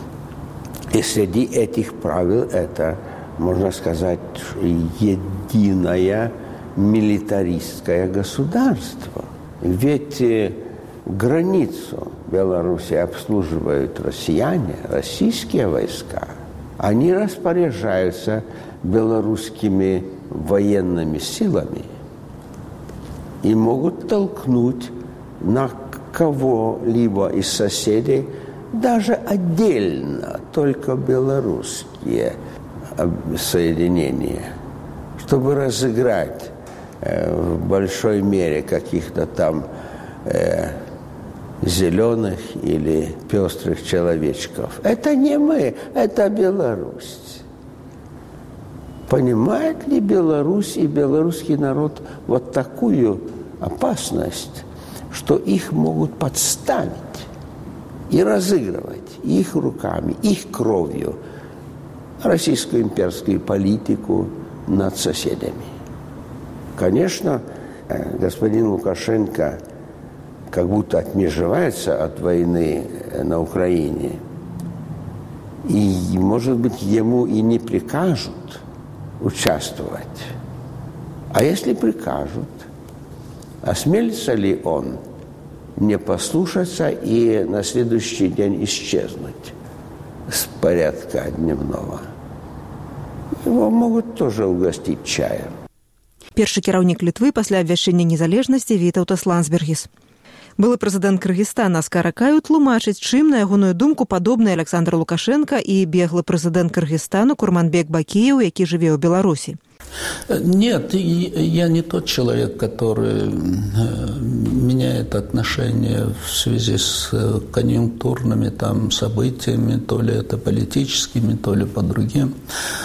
И среди этих правил это, можно сказать, единое милитаристское государство. Ведь границу Беларуси обслуживают россияне, российские войска. Они распоряжаются белорусскими военными силами и могут толкнуть на кого-либо из соседей, даже отдельно, только белорусские соединения, чтобы разыграть в большой мере каких-то там зеленых или пестрых человечков. Это не мы, это Беларусь. Понимает ли Беларусь и белорусский народ вот такую опасность, что их могут подставить и разыгрывать их руками, их кровью российскую имперскую политику над соседями? Конечно, господин Лукашенко как будто отмежевается от войны на Украине. И, может быть, ему и не прикажут участвовать. А если прикажут, осмелится ли он не послушаться и на следующий день исчезнуть с порядка дневного? его могут тоже угостить чаем. Першы кіраўнік Літвы пасля абвяшчэння незалежнасці Вітаўтас Ландсбергіс. Былы прэзідэнт Кыргызстана Аскар Акаю тлумачыць, чым, на ягоную думку, падобны Александр Лукашенко і беглы прэзідэнт Кыргызстану Курманбек Бакиев, які жыве ў Беларусі. Нет, я не тот человек, который меняет отношения в связи с конъюнктурными там событиями, то ли это политическими, то ли по другим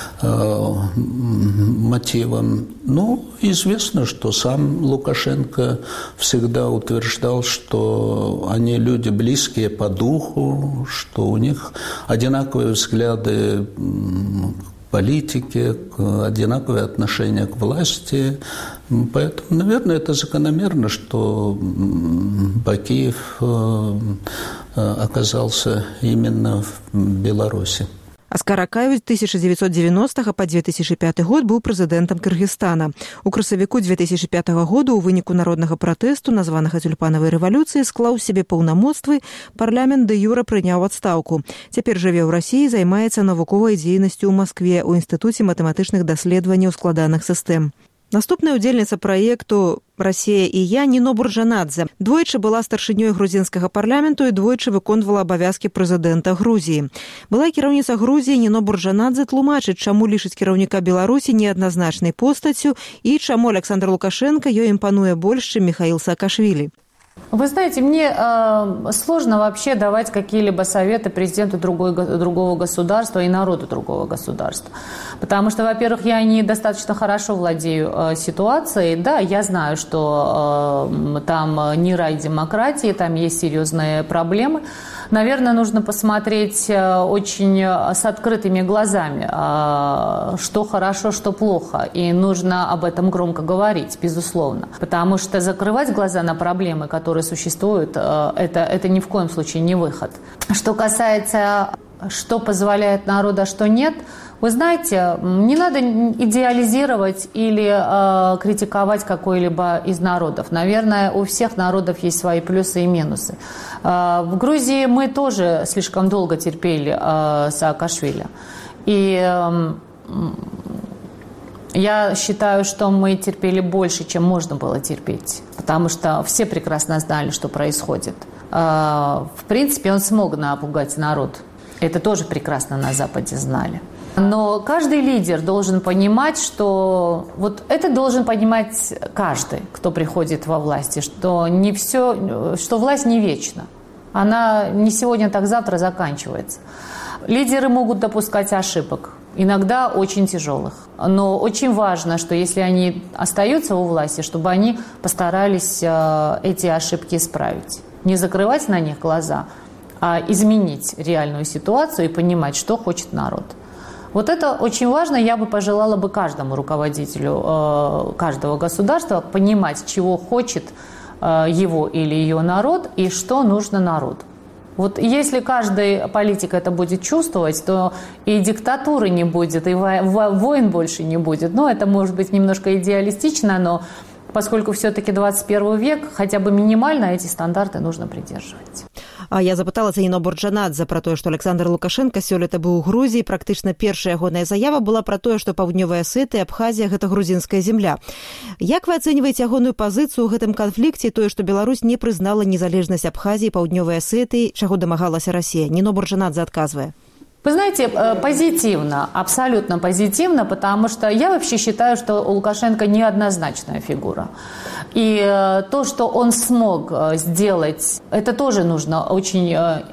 мотивам. Ну, известно, что сам Лукашенко всегда утверждал, что они люди близкие по духу, что у них одинаковые взгляды политики, одинаковое отношение к власти. Поэтому, наверное, это закономерно, что Бакиев оказался именно в Беларуси. Аскар Акаю з 1990 па 2005 год быў прэзідэнтам Кыргызстана. У красавіку 2005 году ў выніку народнага пратэсту, названага тюльпанавай рэвалюцыі, склаў сябе паўнамоцтвы, парламент дэ-юра прыняў адстаўку. Цяпер жыве ў Расіі, займаецца навуковай дзейнасцю ў Маскве ў Інстытуце матэматычных даследаванняў складаных сістэм. Наступная ўдзельніца праекту «Расія і я» Ніно Бурджанадзе. Двойчы была старшынёй грузінскага парламенту і двойчы выконвала абавязкі прэзідэнта Грузіі. Была кіраўніца Грузіі Ніно Бурджанадзе тлумачыць, чаму лічыць кіраўніка Беларусі неадназначнай постаццю і чаму Александр Лукашенко ёй імпануе больш, чым Михаил Саакашвили. Вы знаете, мне сложно вообще давать какие-либо советы президенту другого государства и народу другого государства. Потому что, во-первых, я не достаточно хорошо владею ситуацией. Да, я знаю, что там не рай демократии, там есть серьезные проблемы. Наверное, нужно посмотреть очень с открытыми глазами, что хорошо, что плохо. И нужно об этом громко говорить, безусловно. Потому что закрывать глаза на проблемы, которые существуют, это ни в коем случае не выход. Что касается, что позволяет народу, а что нет, вы знаете, не надо идеализировать или критиковать какой-либо из народов. Наверное, у всех народов есть свои плюсы и минусы. В Грузии мы тоже слишком долго терпели Саакашвили. И я считаю, что мы терпели больше, чем можно было терпеть. Потому что все прекрасно знали, что происходит. В принципе, он смог напугать народ. Это тоже прекрасно на Западе знали. Но каждый лидер должен понимать, что вот это должен понимать каждый, кто приходит во власти, что не все, что власть не вечна. Она не сегодня, так завтра заканчивается. Лидеры могут допускать ошибок, иногда очень тяжелых. Но очень важно, что если они остаются у власти, чтобы они постарались эти ошибки исправить. Не закрывать на них глаза, а изменить реальную ситуацию и понимать, что хочет народ. Вот это очень важно. Я бы пожелала бы каждому руководителю каждого государства понимать, чего хочет его или ее народ и что нужно народу. Вот если каждый политик это будет чувствовать, то и диктатуры не будет, и войн больше не будет. Ну, это может быть немножко идеалистично, но поскольку все-таки 21 век, хотя бы минимально эти стандарты нужно придерживать. Я запыталася Ніно Бурджанадзе пра тое, што Александр Лукашенко сёлета быў у Грузіі. Практычна першая ягоная заява была пра тое, што Паўднёвая Асетыя і Абхазія – гэта грузінская земля. Як вы ацэньваеце ягоную пазіцыю ў гэтым канфлікце, тое, што Беларусь не прызнала незалежнасць Абхазіі і Паўднёвай Асетыі, чаго дамагалася Расія? Ніно Бурджанадзе адказвае. Вы знаете, позитивно, абсолютно позитивно, потому что я вообще считаю, что у Лукашенко неоднозначная фигура. И то, что он смог сделать, это тоже нужно очень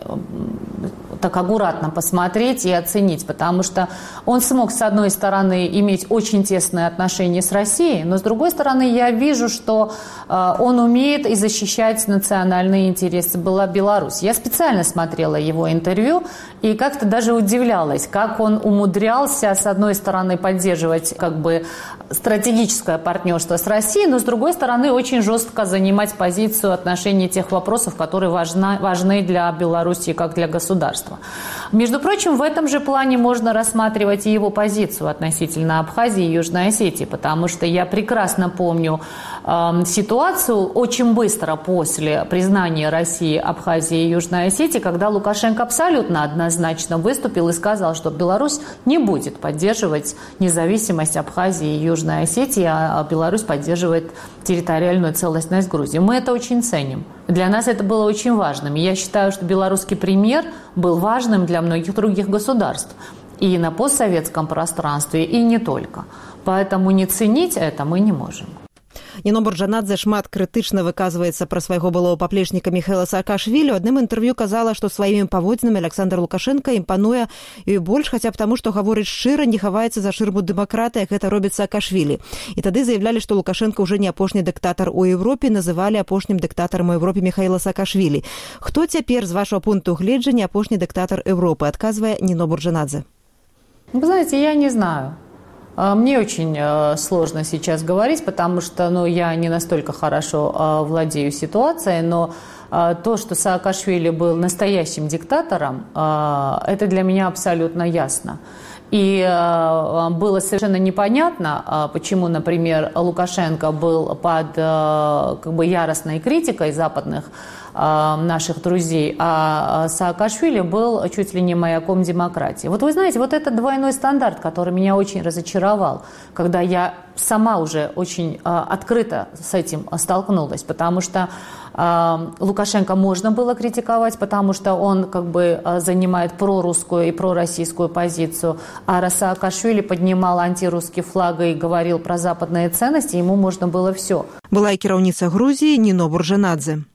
так аккуратно посмотреть и оценить, потому что он смог, с одной стороны, иметь очень тесные отношения с Россией, но, с другой стороны, я вижу, что он умеет и защищать национальные интересы. Была Беларусь. Я специально смотрела его интервью и как-то даже удивлялась, как он умудрялся, с одной стороны, поддерживать как бы стратегическое партнерство с Россией, но, с другой стороны, очень жестко занимать позицию отношения тех вопросов, которые важны для Беларуси как для государства. государства. Между прочим, в этом же плане можно рассматривать и его позицию относительно Абхазии и Южной Осетии, потому что я прекрасно помню ситуацию очень быстро после признания России Абхазии и Южной Осетии, когда Лукашенко абсолютно однозначно выступил и сказал, что Беларусь не будет поддерживать независимость Абхазии и Южной Осетии, а Беларусь поддерживает территориальную целостность Грузии. Мы это очень ценим. Для нас это было очень важным. И я считаю, что белорусский пример был важным для многих других государств. И на постсоветском пространстве, и не только. Поэтому не ценить это мы не можем. Ніно Бурджанадзе шмат крытычна выказваецца пра свайго былого паплечніка Міхаіла Саакашвілі. У адным інтэрв'ю казала, што сваімі паводзінамі Александр Лукашенко імпануе і больш, хаця б таму, што гаворыць шчыра, не хаваецца за шырму дэмакрата, як гэта робіць Саакашвілі. І тады заявлялі, што Лукашенко ўжо не апошні дыктатар у Еўропе, называлі апошнім дыктатарам у Еўропе Міхаіла Саакашвілі. Хто цяпер, з вашага пункту гледжання, апошні дыктатар Еўропы? Адказвае Ніно Бурджанадзе. Вы знаете, я не знаю. Мне очень сложно сейчас говорить, потому что я не настолько хорошо владею ситуацией, но то, что Саакашвили был настоящим диктатором, это для меня абсолютно ясно. И было совершенно непонятно, почему, например, Лукашенко был под яростной критикой западных наших друзей, а Саакашвили был чуть ли не маяком демократии. Вот вы знаете, вот этот двойной стандарт, который меня очень разочаровал, когда я сама уже очень открыто с этим столкнулась, потому что Лукашенко можно было критиковать, потому что он занимает прорусскую и пророссийскую позицию, а Саакашвили поднимал антирусский флаг и говорил про западные ценности, ему можно было все. Была и кіраўніца Грузии Ніно Бурджанадзе.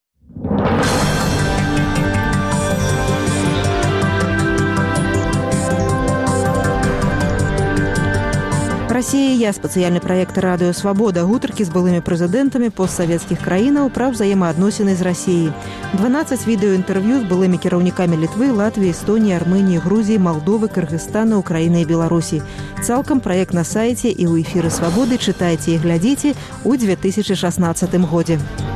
Россия и я. Спецыяльны праект «Радыё Свабода». Гутаркі з былымі прэзідэнтамі постсавецкіх краінаў пра ўзаемаадносіны з Расіяй. 12 відэоінтэрв'ю з былымі кіраўнікамі Літвы, Латвіі, Эстонії, Арменіі, Грузіі, Малдовы, Кыргызстана, Украіны і Беларусі. Цалкам праект на сайце і ў эфіры Свабоды. Чытайце і глядзіце ў 2016 годзе.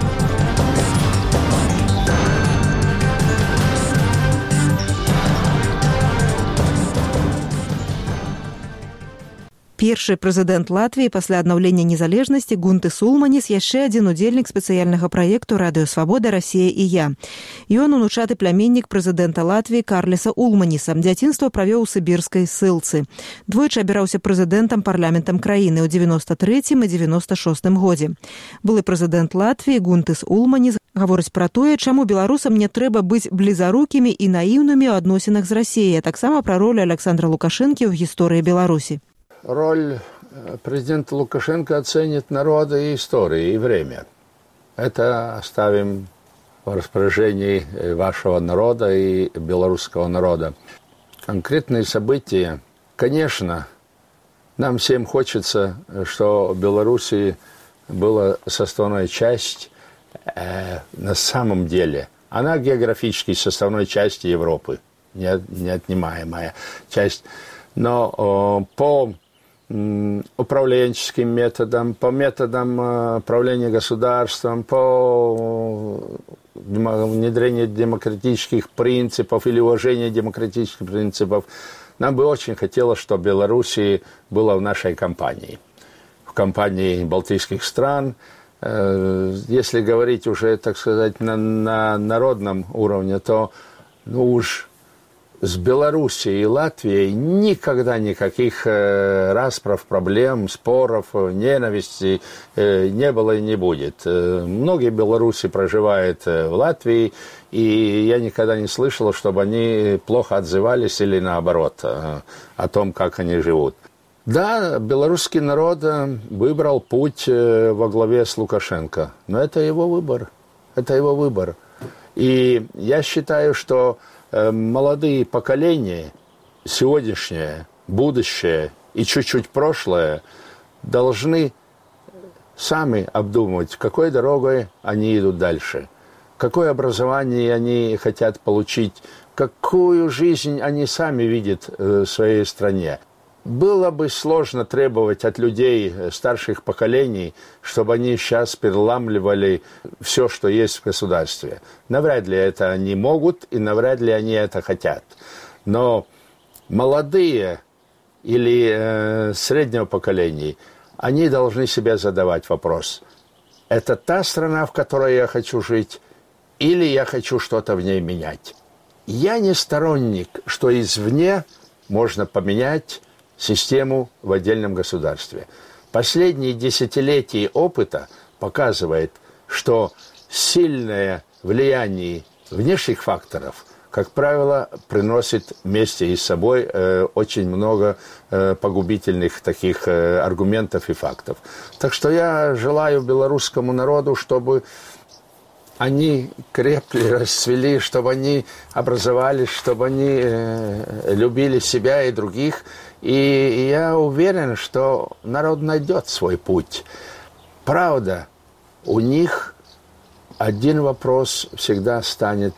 Першы прэзідэнт Латвіі пасля аднаўлення незалежнасці Гунтыс Улманіс яшчэ адзін удзельнік спецыяльнага праекту «Радыё Свабода. Расія і я». Ён унучаты пляміннік прэзідэнта Латвіі Карліса Улманіса. Дзяцінства правёў у сібірскай ссылцы. Двойчы абіраўся прэзідэнтам парламентам краіны ў 93-м і 96-м годзе. Былы прэзідэнт Латвіі Гунтыс Улманіс гаворыць пра тое, чаму беларусам не трэба быць блізарукімі і наіўнымі ў адносінах з Расіяй, а таксама пра ролю Александра Лукашэнкі ў гісторыі Беларусі. Роль президента Лукашенко оценит народ и историю, и время. Это оставим в распоряжении вашего народа и белорусского народа. Конкретные события, конечно, нам всем хочется, что в Беларуси была составная часть на самом деле. Она географически составной частью Европы, неотнимаемая часть. Но по управленческим методам, по методам управления государством, по внедрению демократических принципов или уважения демократических принципов, нам бы очень хотелось, чтобы Белоруссия была в нашей компании, в компании балтийских стран. Если говорить уже, так сказать, на народном уровне, то уж с Белоруссией и Латвией никогда никаких расправ, проблем, споров, ненависти не было и не будет. Многие белорусы проживают в Латвии, и я никогда не слышал, чтобы они плохо отзывались или наоборот о том, как они живут. Да, белорусский народ выбрал путь во главе с Лукашенко, но это его выбор. Это его выбор. И я считаю, что молодые поколения, сегодняшнее, будущее и чуть-чуть прошлое, должны сами обдумывать, какой дорогой они идут дальше, какое образование они хотят получить, какую жизнь они сами видят в своей стране. было бы сложно требовать от людей старших поколений, чтобы они сейчас переламливали все, что есть в государстве. Навряд ли это они могут, и навряд ли они это хотят. Но молодые или среднего поколения, они должны себе задавать вопрос. Это та страна, в которой я хочу жить, или я хочу что-то в ней менять? Я не сторонник, что извне можно поменять систему в отдельном государстве. Последние десятилетия опыта показывает, что сильное влияние внешних факторов, как правило, приносит вместе с собой очень много погубительных таких аргументов и фактов. Так что я желаю белорусскому народу, чтобы они крепли, расцвели, чтобы они образовались, чтобы они любили себя и других. И я уверен, что народ найдет свой путь. Правда, у них один вопрос всегда станет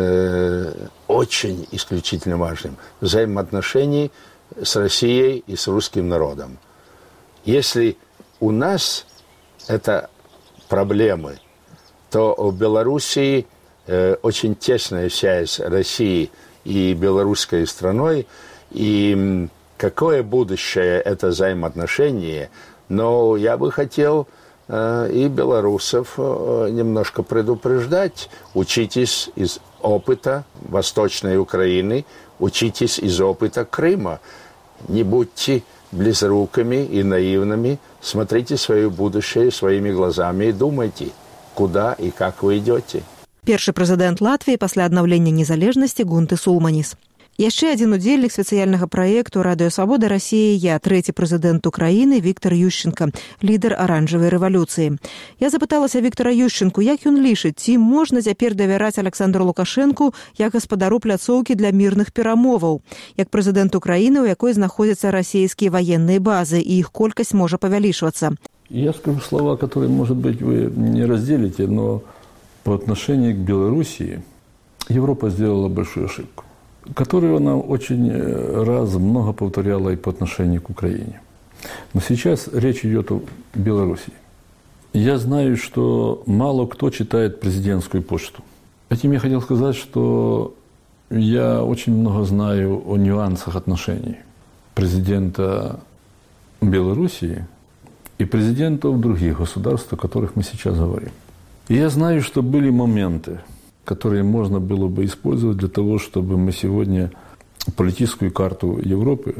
очень исключительно важным. Взаимоотношений с Россией и с русским народом. Если у нас это проблемы, то в Белоруссии очень тесная связь России и белорусской страной. И какое будущее это взаимоотношение, но я бы хотел и белорусов немножко предупреждать. Учитесь из опыта Восточной Украины, учитесь из опыта Крыма. Не будьте близорукими и наивными, смотрите свое будущее своими глазами и думайте, куда и как вы идете. Першы прэзідэнт Латвіі пасля аднаўлення незалежнасці Гунтыс Улманіс. Яшчэ адзін удзельнік спецыяльнага праекту «Радыё Свабода Расія», трэці прэзідэнт Украіны Віктор Ющенко, лідар аранжавай рэвалюцыі. Я запыталася Віктора Ющенку, як ён лічыць, ці можна цяпер давяраць Александру Лукашэнку як гаспадару пляцоўкі для мірных перамоваў, як прэзідэнт Украіны, у якой знаходзяцца расійскія ваенныя базы, і іх колькасць можа павялічвацца. Я скажу слова, которые, может быть, вы не разделите, но по отношению к Белоруссии Европа сделала большую ошибку, которую она очень раз много повторяла и по отношению к Украине. Но сейчас речь идет о Белоруссии. Я знаю, что мало кто читает президентскую почту. Этим я хотел сказать, что я очень много знаю о нюансах отношений президента Белоруссии и президентов других государств, о которых мы сейчас говорим. И я знаю, что были моменты, которые можно было бы использовать для того, чтобы мы сегодня политическую карту Европы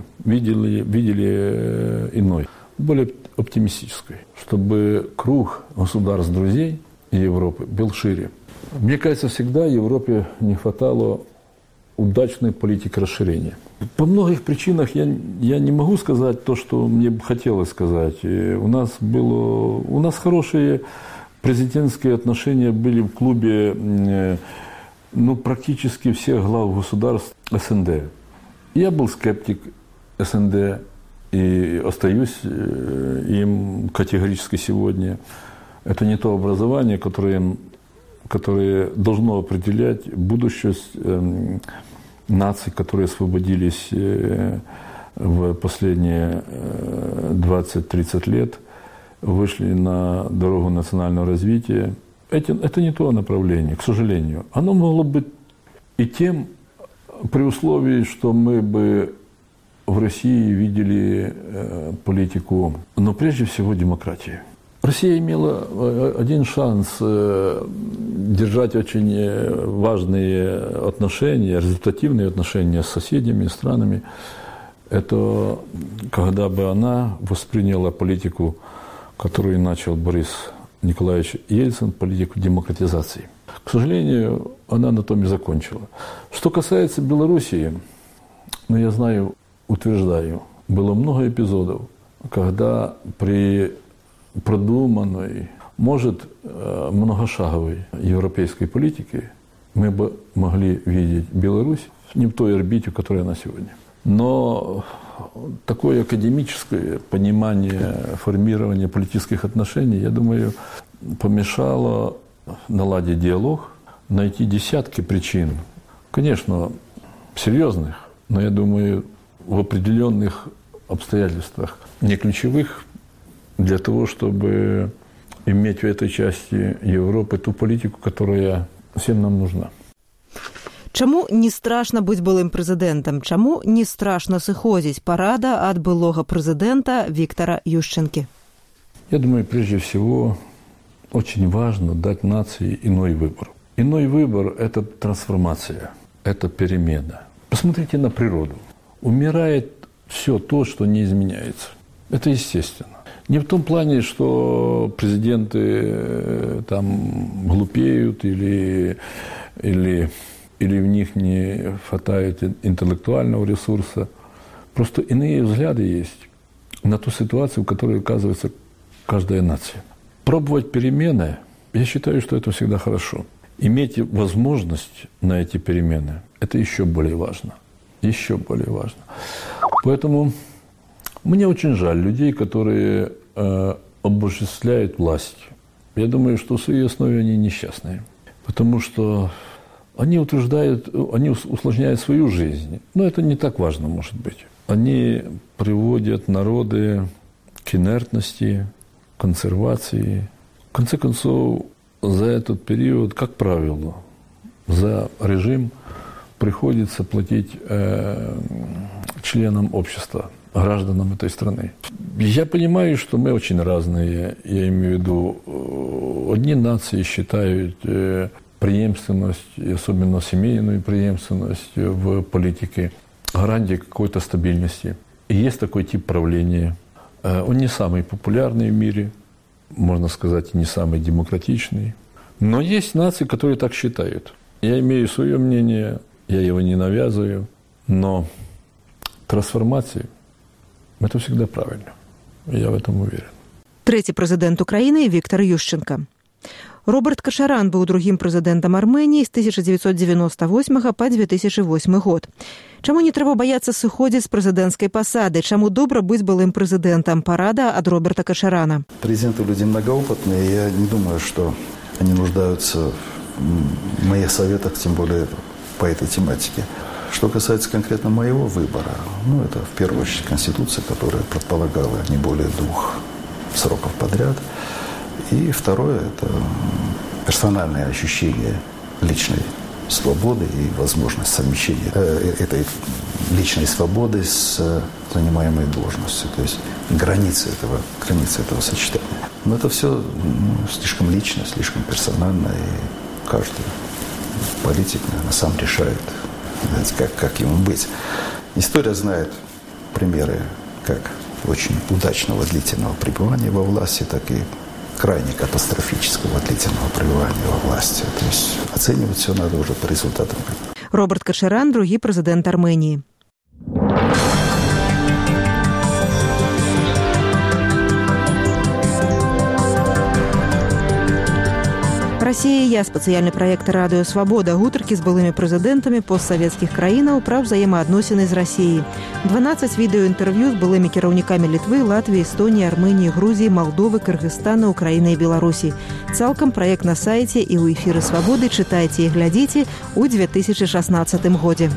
видели иной, более оптимистической, чтобы круг государств-друзей Европы был шире. Мне кажется, всегда Европе не хватало удачной политики расширения. По многих причинах я не могу сказать то, что мне бы хотелось сказать. У нас хорошие президентские отношения были в клубе практически всех глав государств СНД. Я был скептик СНД и остаюсь им категорически сегодня. Это не то образование, которое должно определять будущность наций, которые освободились в последние 20-30 лет, вышли на дорогу национального развития. Это не то направление, к сожалению. Оно могло быть и тем, при условии, что мы бы в России видели политику, но прежде всего демократию. Россия имела один шанс держать очень важные отношения, результативные отношения с соседями, странами. Это когда бы она восприняла политику, которую начал Борис Николаевич Ельцин, политику демократизации. К сожалению, она на том и закончила. Что касается Белоруссии, я знаю, утверждаю, было много эпизодов, когда при продуманной, может, многошаговой европейской политике мы бы могли видеть Беларусь не в той орбите, в которой она сегодня. Но такое академическое понимание формирования политических отношений, я думаю, помешало наладить диалог, найти десятки причин, конечно, серьезных, но я думаю, в определенных обстоятельствах не ключевых для того, чтобы иметь в этой части Европы ту политику, которая всем нам нужна. Чаму не страшна быць былым прэзідэнтам? Чаму не страшна сыходзіць? Парада ад былога прэзідэнта Виктора Ющенки. Я думаю, прежде всего, очень важно дать нации иной выбор. Иной выбор – это трансформация, это перемена. Посмотрите на природу. Умирает все то, что не изменяется. Это естественно. Не в том плане, что президенты там глупеют или в них не хватает интеллектуального ресурса. Просто иные взгляды есть на ту ситуацию, в которой оказывается каждая нация. Пробовать перемены, я считаю, что это всегда хорошо. Иметь возможность на эти перемены – это еще более важно. Еще более важно. Поэтому мне очень жаль людей, которые обожествляют власть. Я думаю, что в своей основе они несчастные. Потому что они усложняют свою жизнь. Но это не так важно, может быть. Они приводят народы к инертности, консервации. В конце концов, за этот период, как правило, за режим приходится платить членам общества, гражданам этой страны. Я понимаю, что мы очень разные. Я имею в виду, одни нации считают преемственность, и особенно семейную преемственность в политике, гарантией какой-то стабильности. И есть такой тип правления. Он не самый популярный в мире, можно сказать, не самый демократичный. Но есть нации, которые так считают. Я имею свое мнение, я его не навязываю, но трансформация – это всегда правильно. Я в этом уверен. Третий прэзідэнт Украины Виктор Ющенко. Роберт Качаран быў другім прэзідэнтам Арменіі з 1998 па 2008 год. Чаму не трэба баяцца сыходзіць з прэзідэнцкай пасады? Чаму добра быць былым прэзідэнтам? Парада ад Роберта Качарана. Президенты люди многоопытные. Я не думаю, что они нуждаются в моих советах, тем более по этой тематике. Что касается конкретно моего выбора, это в первую очередь Конституция, которая предполагала не более 2 сроков подряд. И второе – это персональное ощущение личной свободы и возможность совмещения этой личной свободы с занимаемой должностью. То есть границы этого сочетания. Но это все слишком лично, слишком персонально, и каждый политик, наверное, сам решает, как ему быть. История знает примеры как очень удачного длительного пребывания во власти, так и крайне катастрофического длительного пребывания во власти. То есть оценивать все надо уже по результатам. Роберт Качаран, другі прэзідэнт Армении. «Россия. Спецыяльны праект «Радыё Свабода». Гутаркі з былымі прэзідэнтамі постсавецкіх краінаў пра ўзаемаадносіны з Расіяй. 12 відэоінтэрв'ю з былымі кіраўнікамі Літвы, Латвіі, Эстоніі, Арменіі, Грузіі, Малдовы, Кыргызстана, Украіны і Беларусі. Цалкам праект на сайце і ў эфіры «Свабоды». Чытайце і глядзіце ў 2016 годзе.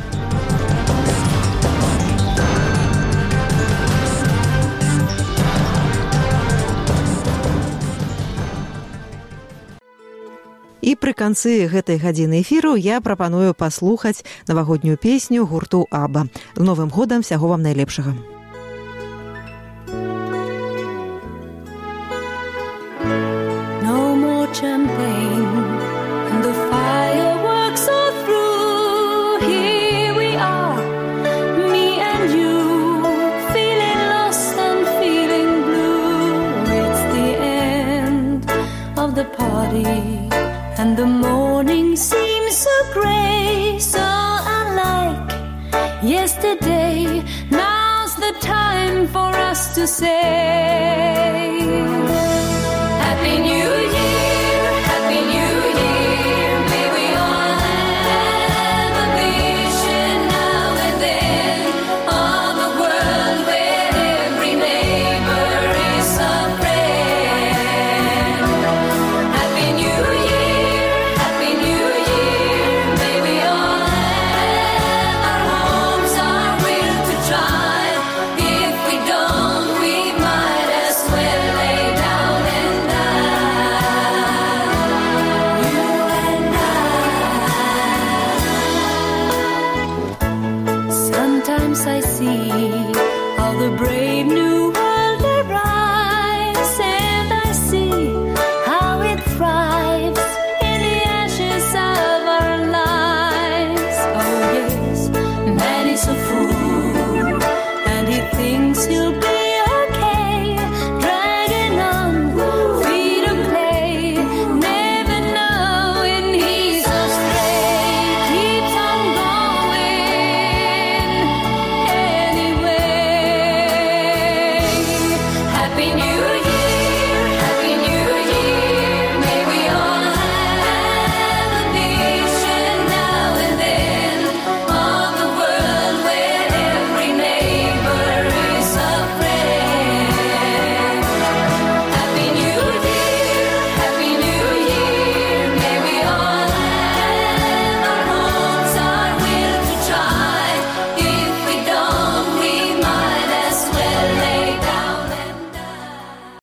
І пры канцы гэтай гадзіны эфіру я прапаную паслухаць навагоднюю песню гурту «Абба». З Новым годам, всяго вам найлепшага. No more champagne and the fireworks are through. Here we are, me and you, feeling lost and feeling blue. It's the end of the party. And the morning seems so grey, so unlike yesterday. Now's the time for us to say